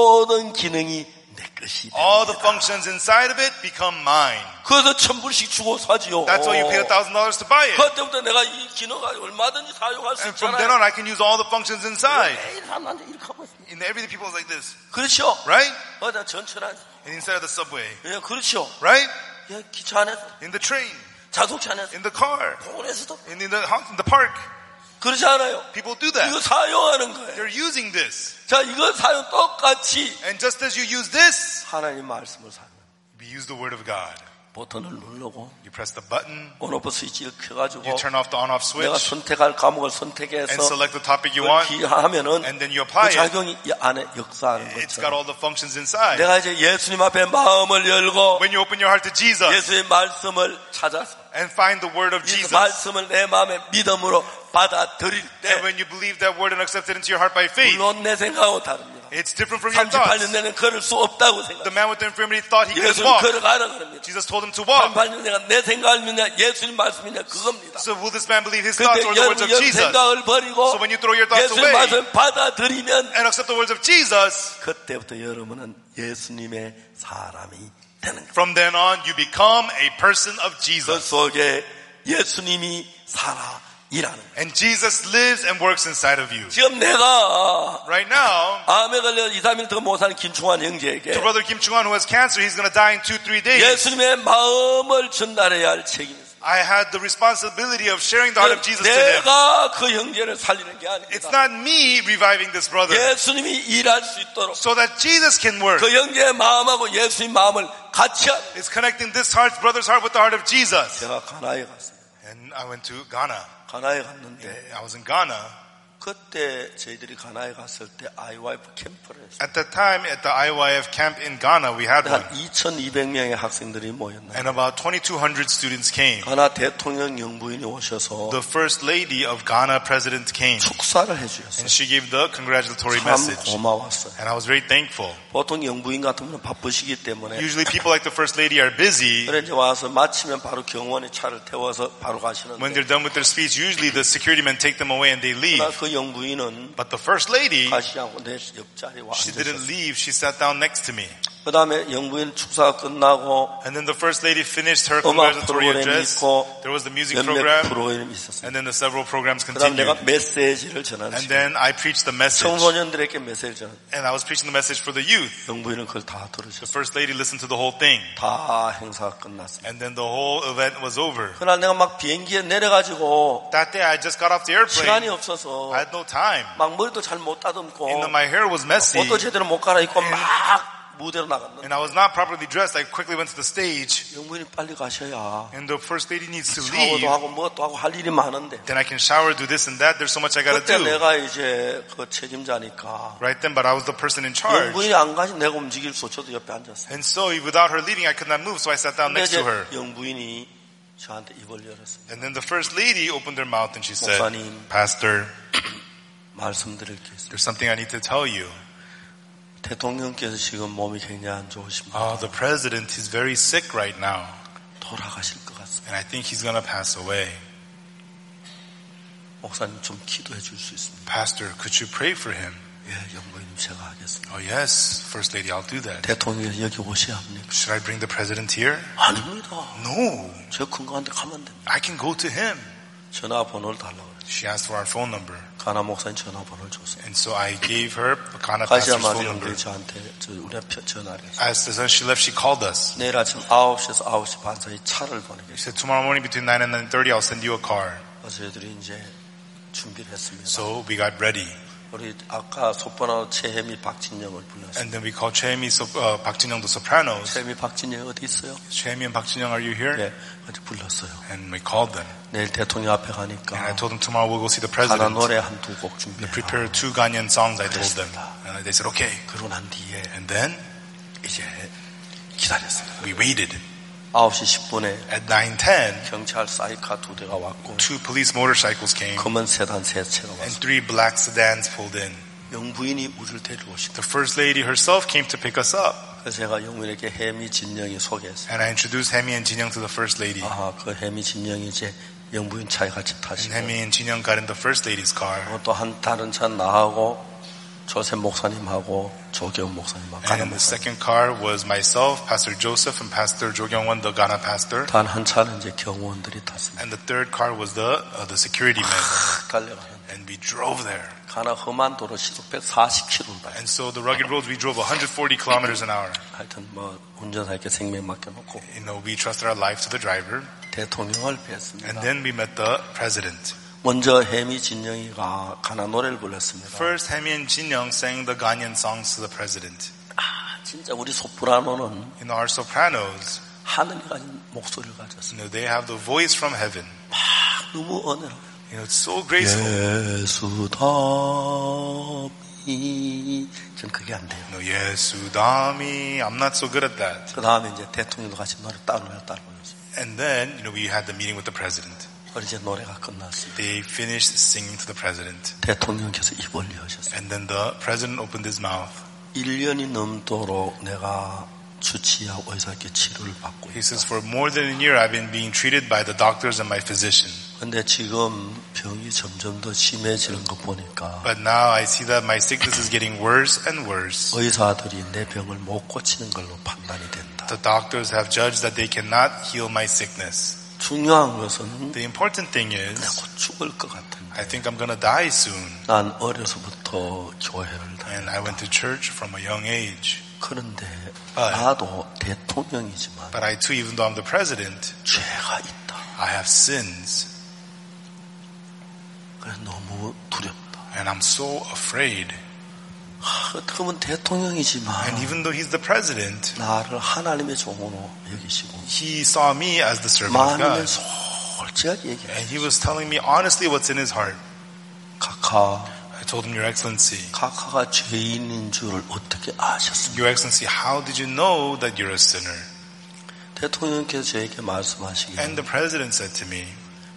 모든 기능이 내 것이 all the 됩니다. functions inside of it become mine. 그래서 천불씩 주고 사지요. That's why you pay a thousand dollars to buy it. 그때부터 내가 이 기능을 얼마든지 사용할 수 And from then on, 있잖아요. I can use all the functions inside. 매일 사람한테 이렇게 하고 있습니다. In everyday people is like this, 그렇죠? right? 어디 전철 안, And inside of the subway, 예, 그렇죠. right? 예, 기차 안에서, In the train, 자동차 안에서, in the car, 공원에서도 in the in the park. 그렇지 않아요. People do 이거 that. 사용하는 거예요. They're using this. 자, 이거 사용 똑같이 And just as you use this, 하나님 말씀을 사용. we use the word of God. 버튼을 누르고 You press the button, 온오프 스위치를 켜가지고 you turn off the on-off 내가 switch, 선택할 과목을 and 선택해서 select the topic you 그걸 want, 기하면은 and then you 그 apply it. 작용이 이 안에 역사하는 It's got 것처럼 all the functions inside. 내가 이제 예수님 앞에 마음을 열고 When you open your heart to Jesus 예수의 말씀을 찾아서 and find the word of 이 Jesus, 말씀을 내 마음에 믿음으로 받아들일 때 and when you believe that word and accept it into your heart by faith, 물론 내 생각하고 다릅니다. it's different from your 삼십팔 년 thoughts. 내는 걸을 수 없다고 The 생각합니다. man with the infirmity thought he couldn't 예수님 walk. 걸어가라 그럽니다. Jesus told him to walk. 삼십팔 년 내가 내 생각을 믿냐 예수님 말씀이냐 그겁니다. So will this man believe his thoughts 근데 or the words of 여러분 Jesus? 생각을 버리고 So when you throw your thoughts 예수님 away 말씀을 받아들이면 and accept the words of Jesus, 그때부터 여러분은 예수님의 사람이 되는 거예요. from then on you become a person of 그 Jesus. 속에 예수님이 살아 일하는 거예요. And Jesus lives and works inside of you. 지금 내가 Right now, 암에 걸려 이, 삼 일 더 못 사는 김충환 형제에게 to brother Kim Chung-han who has cancer, he's going to die in two, three days. 예수님의 마음을 전달해야 할 책임이 있어요. I had the responsibility of sharing the heart of Jesus to him. 내가 그 형제를 살리는 게 It's 아닙니다. not me reviving this brother. 예수님이 일할 수 있도록 So that Jesus can work. 그 형제의 마음하고 예수님 마음을 같이 하는 It's connecting this heart, brother's heart with the heart of Jesus. 제가 가나에 갔어요. And I went to Ghana. 가나에 갔는데 I was in Ghana. 그때 저희들이 가나에 갔을 때 아이와이프 캠프를 했어요. At that time, at the I Y F camp in Ghana, we had one. 한 이천이백 명의 학생들이 모였나요? And about twenty-two hundred students came. 가나 대통령 영부인이 오셔서 The first lady of Ghana president came. 축사를 해주셨어요. And she gave the congratulatory 참 message. 고마웠어요. And I was very thankful. 보통 영부인 같으면 바쁘시기 때문에 Usually people like the first lady are busy. 그래 이제 와서 마치면 바로 경호원에 차를 태워서 바로 When 가시는데 they're done with their speech, usually the security men take them away and they leave. 그러나 그 영부인은 But the first lady, 가시지 않고 내 옆자리에 와 she didn't 앉으셨어요. leave. She sat down next to me. 그 다음에 영부인 축사가 끝나고 And then the first lady finished her 음악 congratulatory 프로그램이 address. 있고 There was the music 몇몇 program. 프로그램이 있었어요. And then the several programs 그 다음 내가 continued. 메시지를 전하는 And 시간. then I preached the message. 청소년들에게 메시지를 전하는 And I was preaching the message for the youth. 영부인은 그걸 다 The 들으셨어요. first lady listened to the whole thing. 다 행사가 끝났습니다. And then the whole event was over. 그날 내가 막 비행기에 내려가지고 That day I just got off the 시간이 airplane. 없어서 I had no time. 막 머리도 잘 못 다듬고 And then my hair was messy. 옷도 제대로 못 갈아입고 막 무대로 나갔는데 And I was not properly dressed. I quickly went to the stage. 영부인이 빨리 가셔야 And the first lady needs to leave. 샤워도 하고 뭐도 하고 할 일이 많은데 Then I can shower, do this and that. There's so much I gotta 그때 do. 내가 이제 그 책임자니까 Right then, but I was the person in charge. 영부인이 안 가시 내가 움직일 수 없어도 옆에 앉았어요. And so without her leaving, I could not move. So I sat down 근데 next 이제 to her. 영부인이 저한테 입을 열었어요. And then the first lady opened her mouth and she said, 목사님, Pastor, 말씀드릴 게 있어요. there's something I need to tell you. 대통령께서 지금 몸이 굉장히 안 좋으십니다. Oh, the president is very sick right now. 돌아가실 것 같습니다. And I think he's gonna pass away. 목사님 좀 기도해 줄 수 있습니다. Pastor, could you pray for him? 예, 영부인님 제가 하겠습니다. Oh yes, First Lady, I'll do that. 대통령이 여기 오셔야 합니까? Should I bring the president here? 아닙니다. No, 저 근거한테 가면 됩니다. I can go to him. 전화번호를 달라고 그래요. She asked for our phone number. 가나 목사님 전화번호를 줬어요. And so I gave her Ghana pastor's 가시자마자 phone number. 영부인이 저한테 저 우리 앞에 전화를 했어요. As soon as she left, she called us. 내일 아침 아홉 시에서 아홉 시 반 사이 차를 보내겠어요. She said, tomorrow morning between nine and nine thirty, I'll send you a car. 그래서 저희들이 이제 준비를 했습니다. So we got ready. 우리 아까 소프라노 최혜미 박진영을 불렀어요. And then we called Chaemi, so, uh, Park Jin-young, the sopranos. 최혜미 박진영 어디 있어요? Chaemi and Park Jin-young, are you here? 네, 어디 불렀어요. And we called them. 내일 대통령 앞에 And I 가니까 told them tomorrow we'll go see the 가나 president. 노래 한 두 곡 준비해라. Prepare two Ghanaian songs, I told them. 그랬습니다. And they said, okay. 그러고 난 뒤에 And then 이제 기다렸습니다. we waited. 아홉 시 십 분에 At nine ten, 경찰 사이카 두 대가 왔고 two police motorcycles came 검은 세단 세 채가 and 왔어요. three black sedans pulled in. 영부인이 우리를 데리러 오십니다. The first lady herself came to pick us up. 그래서 제가 영부인에게 혜미 진영이 소개했어요. And I introduced Hemi and Jin-young to the first lady. 아, 그 혜미 진영이 이제 영부인 차에 같이 And 타시고 Hemi and Jinyoung got in the first lady's car. 또 한 다른 차 나하고 조셉 목사님하고 조계훈 목사님하고 And 가나 in the 목사님. second car was myself, Pastor Joseph, and Pastor Jo Kyung-won, the Ghana pastor. 단 한 차는 이제 경호원들이 탔습니다. And the third car was the uh, the security men. 달려가는. And we drove there. 가나 험한 도로 시속 백사십 킬로미터. And so the rugged roads, we drove one hundred forty kilometers an hour. 하여튼 뭐 운전사에게 생명 맡겨놓고 You know, we trusted our life to the driver. 대통령을 뵀습니다. And then we met the president. 먼저 해미 진영이가 가나 노래를 불렀습니다. First, Hemi and Jinyoung sang the Ghanaian songs to the president. 아, 진짜 우리 소프라노는 You know, our sopranos, 하늘이 가진 목소리를 가졌습니다. you know, they have the voice from heaven. 막 너무 은혜로워요. You know, it's so graceful. 예수담이 전 그게 안 돼요. You know, 예수담이, I'm not so good at that. 그 다음에 이제 대통령도 같이 노래 따로 따로 불렀어요. And then, you know, we had the meeting with the president. 그리고 이제 노래가 끝났어요. They finished singing to the president. 대통령께서 입을 여셨어요. And then the president opened his mouth. 일 년이 넘도록 내가 주치의하고 의사께 치료를 받고 He 있다. says, for more than a year, I've been being treated by the doctors and my physician. 근데 지금 병이 점점 더 심해지는 거 보니까 But now I see that my sickness is getting worse and worse. 의사들이 내 병을 못 고치는 걸로 판단이 된다. The doctors have judged that they cannot heal my sickness. 중요한 것은 The important thing 내가 is, 곧 죽을 것 같은데 I think I'm going to die soon. 난 어려서부터 교회를 And 다녔다. I went to church from a young age. 그런데 But- 나도 대통령이지만 But I too, even though I'm the president, 죄가 있다. I have sins. 그래서 너무 두렵다. And I'm so afraid. 하, 어떻게 보면 대통령이지만 And even though he's the president, 나를 하나님의 종으로 여기시고 he saw me as the servant of 마음에 God. 솔직하게 얘기해. And he was telling me honestly what's in his heart. 카카, I told him, Your Excellency, 카카가 죄인인 줄을 어떻게 아셨습니까? Your Excellency, how did you know that you're a sinner? 대통령께서 저에게 말씀하시기를 And the president said to me,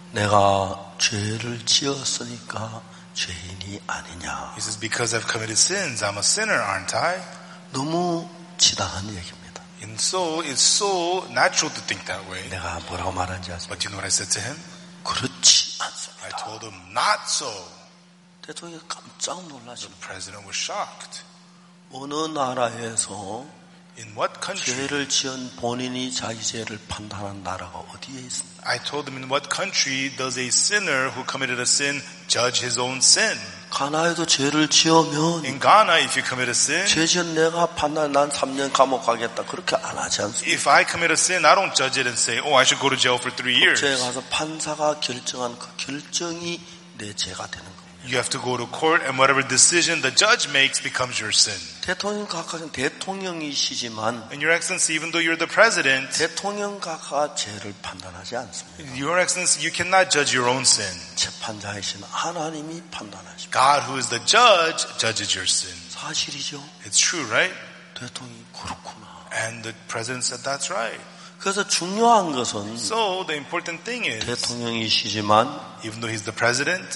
내가 죄를 지었으니까 죄인이 아니냐. he says, because I've committed sins, I'm a sinner, aren't I? 너무 지당한 얘기입니다. And so it's so natural to think that way. 내가 뭐라고 말한지 아십니까? But do you know what I said to him? 그렇지 I 않습니다. told him, not so. 대통령이 깜짝 놀라시고 The president was shocked. 어느 나라에서 In what country? 죄를 지은 본인이 자기 죄를 판단하는 나라가 어디에 있습니까? I told him, in what country does a sinner who committed a sin judge his own sin? 가나에도 죄를 지으면 In Ghana, if you commit a sin, 죄 지은 내가 판단 난 삼 년 감옥 가겠다 그렇게 안 하지 않습니까? if I commit a sin, I don't judge it and say, oh, I should go to jail for three years. 법정에 가서 판사가 결정한 그 결정이 내 죄가 되는 겁니다. You have to go to court, and whatever decision the judge makes becomes your sin. 대통령 각하는 대통령이시지만 And Your Excellency, even though you're the president, 대통령 각하가 죄를 판단하지 않습니다. Your Excellency, you cannot judge your own sin. 재판자이신 하나님이 판단하십니다. God, who is the judge, judges your sin. 사실이죠. It's true, right? 대통령이 그렇구나. And the president said, that's right. 그래서 중요한 것은 So the important thing is, 대통령이시지만 even though he's the president,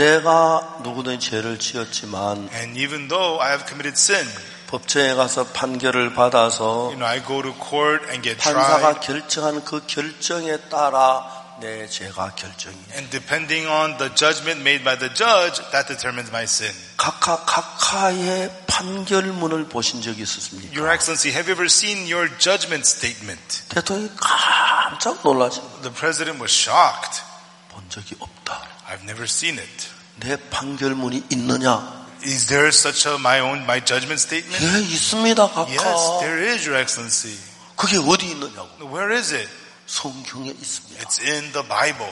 내가 누구든 죄를 지었지만 and even though I have committed sin, 법정에 가서 판결을 받아서 you know, I go to court and get 판사가 tried, 결정한 그 결정에 따라 내 죄가 결정이. and depending on the judgment made by the judge, that determines my sin. 각하 각하의 판결문을 보신 적이 있었습니까? Your Excellency, have you ever seen your judgment statement? 대통령이 깜짝 놀라십니다. The president was shocked. 본 적이 없다. I've never seen it. 내 판결문이 있느냐? Is there such a my own my judgment statement? 예, 있습니다, 각하. Yes, there is, Your Excellency. 그게 어디 있느냐고? Where is it? 성경에 있습니다. It's in the Bible.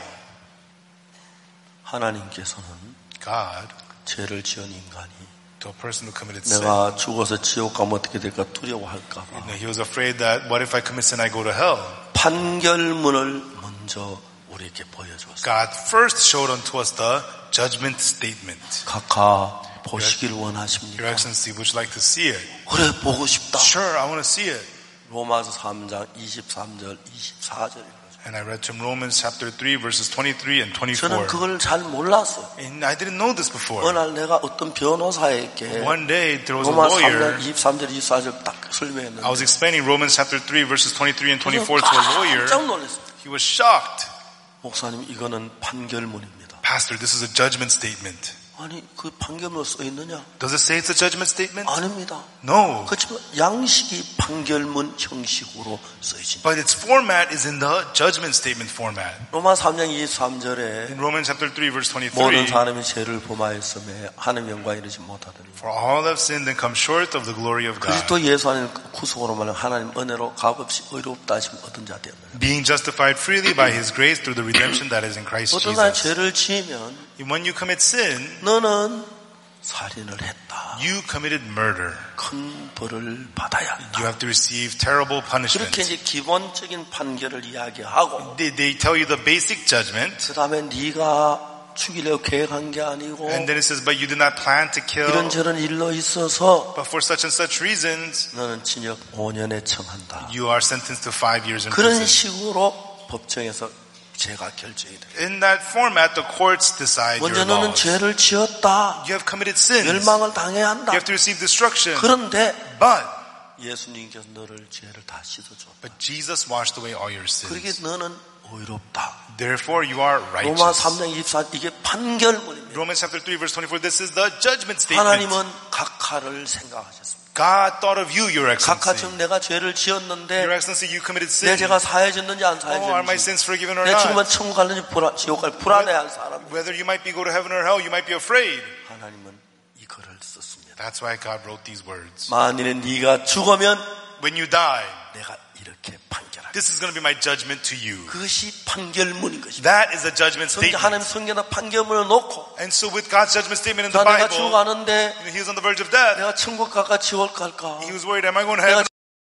하나님께서는 God, 죄를 지은 인간이 to a person who committed sin, 내가 죽어서 지옥 가면 어떻게 될까 두려워할까 봐 you know, he was afraid that what if I commit sin, I go to hell? 판결문을 먼저 우리에게 보여주었어요. God first showed unto us the judgment statement. 각하 보시길 Your 원하십니까? Excellency, would you like to see it? 그래 보고 싶다. Sure, I want to see it. 로마서 삼 장 이십삼 절 이십사 절 And I read from Romans chapter three, verses twenty-three and 저는 twenty-four. 그걸 잘 몰랐어요. And I didn't know this before. 어느 날 내가 어떤 변호사에게 One day there was a 로마 삼 lawyer. 장 이십삼 절 이십사 절 딱 설명했는데 I was explaining Romans chapter three, verses twenty-three and twenty-four to a lawyer. 깜짝 놀랐어요. He was shocked. 목사님, 이거는 판결문입니다. Pastor, this is a judgment statement. 아니, 그 판결문으로 써 있느냐? Does it say it's a judgment statement? 아닙니다. No. 그렇지만 양식이 판결문 형식으로 써있습니다. But its format is in the judgment statement format. 로마 삼 장 이십삼 절에 In Romans chapter three verse 모든 twenty-three, 사람이 죄를 범하였음에 하나님 영광에 이르지 못하더니 for all have sinned and come short of the glory of God. 그리스도 예수 안에 구속으로 말하면 하나님 은혜로 값없이 의롭다 하시면 얻은 자 되었다. Being justified freely by His grace through the redemption that is in Christ 어떤 사람이 Jesus. 죄를 지으면 When you commit sin, 너는 살인을 했다. you committed murder. 큰 벌을 받아야 한다. You have to receive terrible punishment. 그렇게 이제 기본적인 판결을 이야기하고 They, they tell you the basic judgment, 그 다음에 네가 죽이려고 계획한 게 아니고 and then it says, but you did not plan to kill, 이런 저런 일로 있어서 but for such and such reasons, 너는 징역 오 년에 처한다. you are sentenced to five years in 그런 prison. 식으로 법정에서 죄가 결정이 돼. In that format, the courts decide 먼저 your 너는 laws. 죄를 지었다. You have committed sins. 멸망을 당해야 한다. You have to receive destruction. 그런데 But, 예수님께서 너를 죄를 다 씻어줬다. but Jesus washed away all your 그러게 sins. 너는 의롭다. Therefore, you are 로마 righteous. 삼 장 이십사 이게 판결문입니다. Romans chapter three verse twenty-four, this is the judgment statement. 하나님은 각하를 생각하셨습니다. God thought of you, your 각하 excellency. 즉 내가 죄를 지었는데 Your excellency, you committed 내 sin. 죄가 사해졌는지 안 Oh, are my 사해졌는지 sins forgiven or 내 죽으면 not? 천국 갈는지 불안, 지옥 갈 불안해할 사람. Whether you might be go to heaven or hell, you might be afraid. 하나님은 이 글을 썼습니다. That's why God wrote these words. 만일에 네가 죽으면 When you die, 내가 이렇게 판결하겠다. this is going to be my judgment to you. 그것이 판결문인 것입니다. That is a judgment 성경 하나님 statement. 성경에다 판결문을 놓고 And so with God's judgment statement in the 나 내가 Bible, 죽어가는데 he was on the verge of death. 내가 천국 갈까 지옥 갈까 He was worried, am I going to 내가 heaven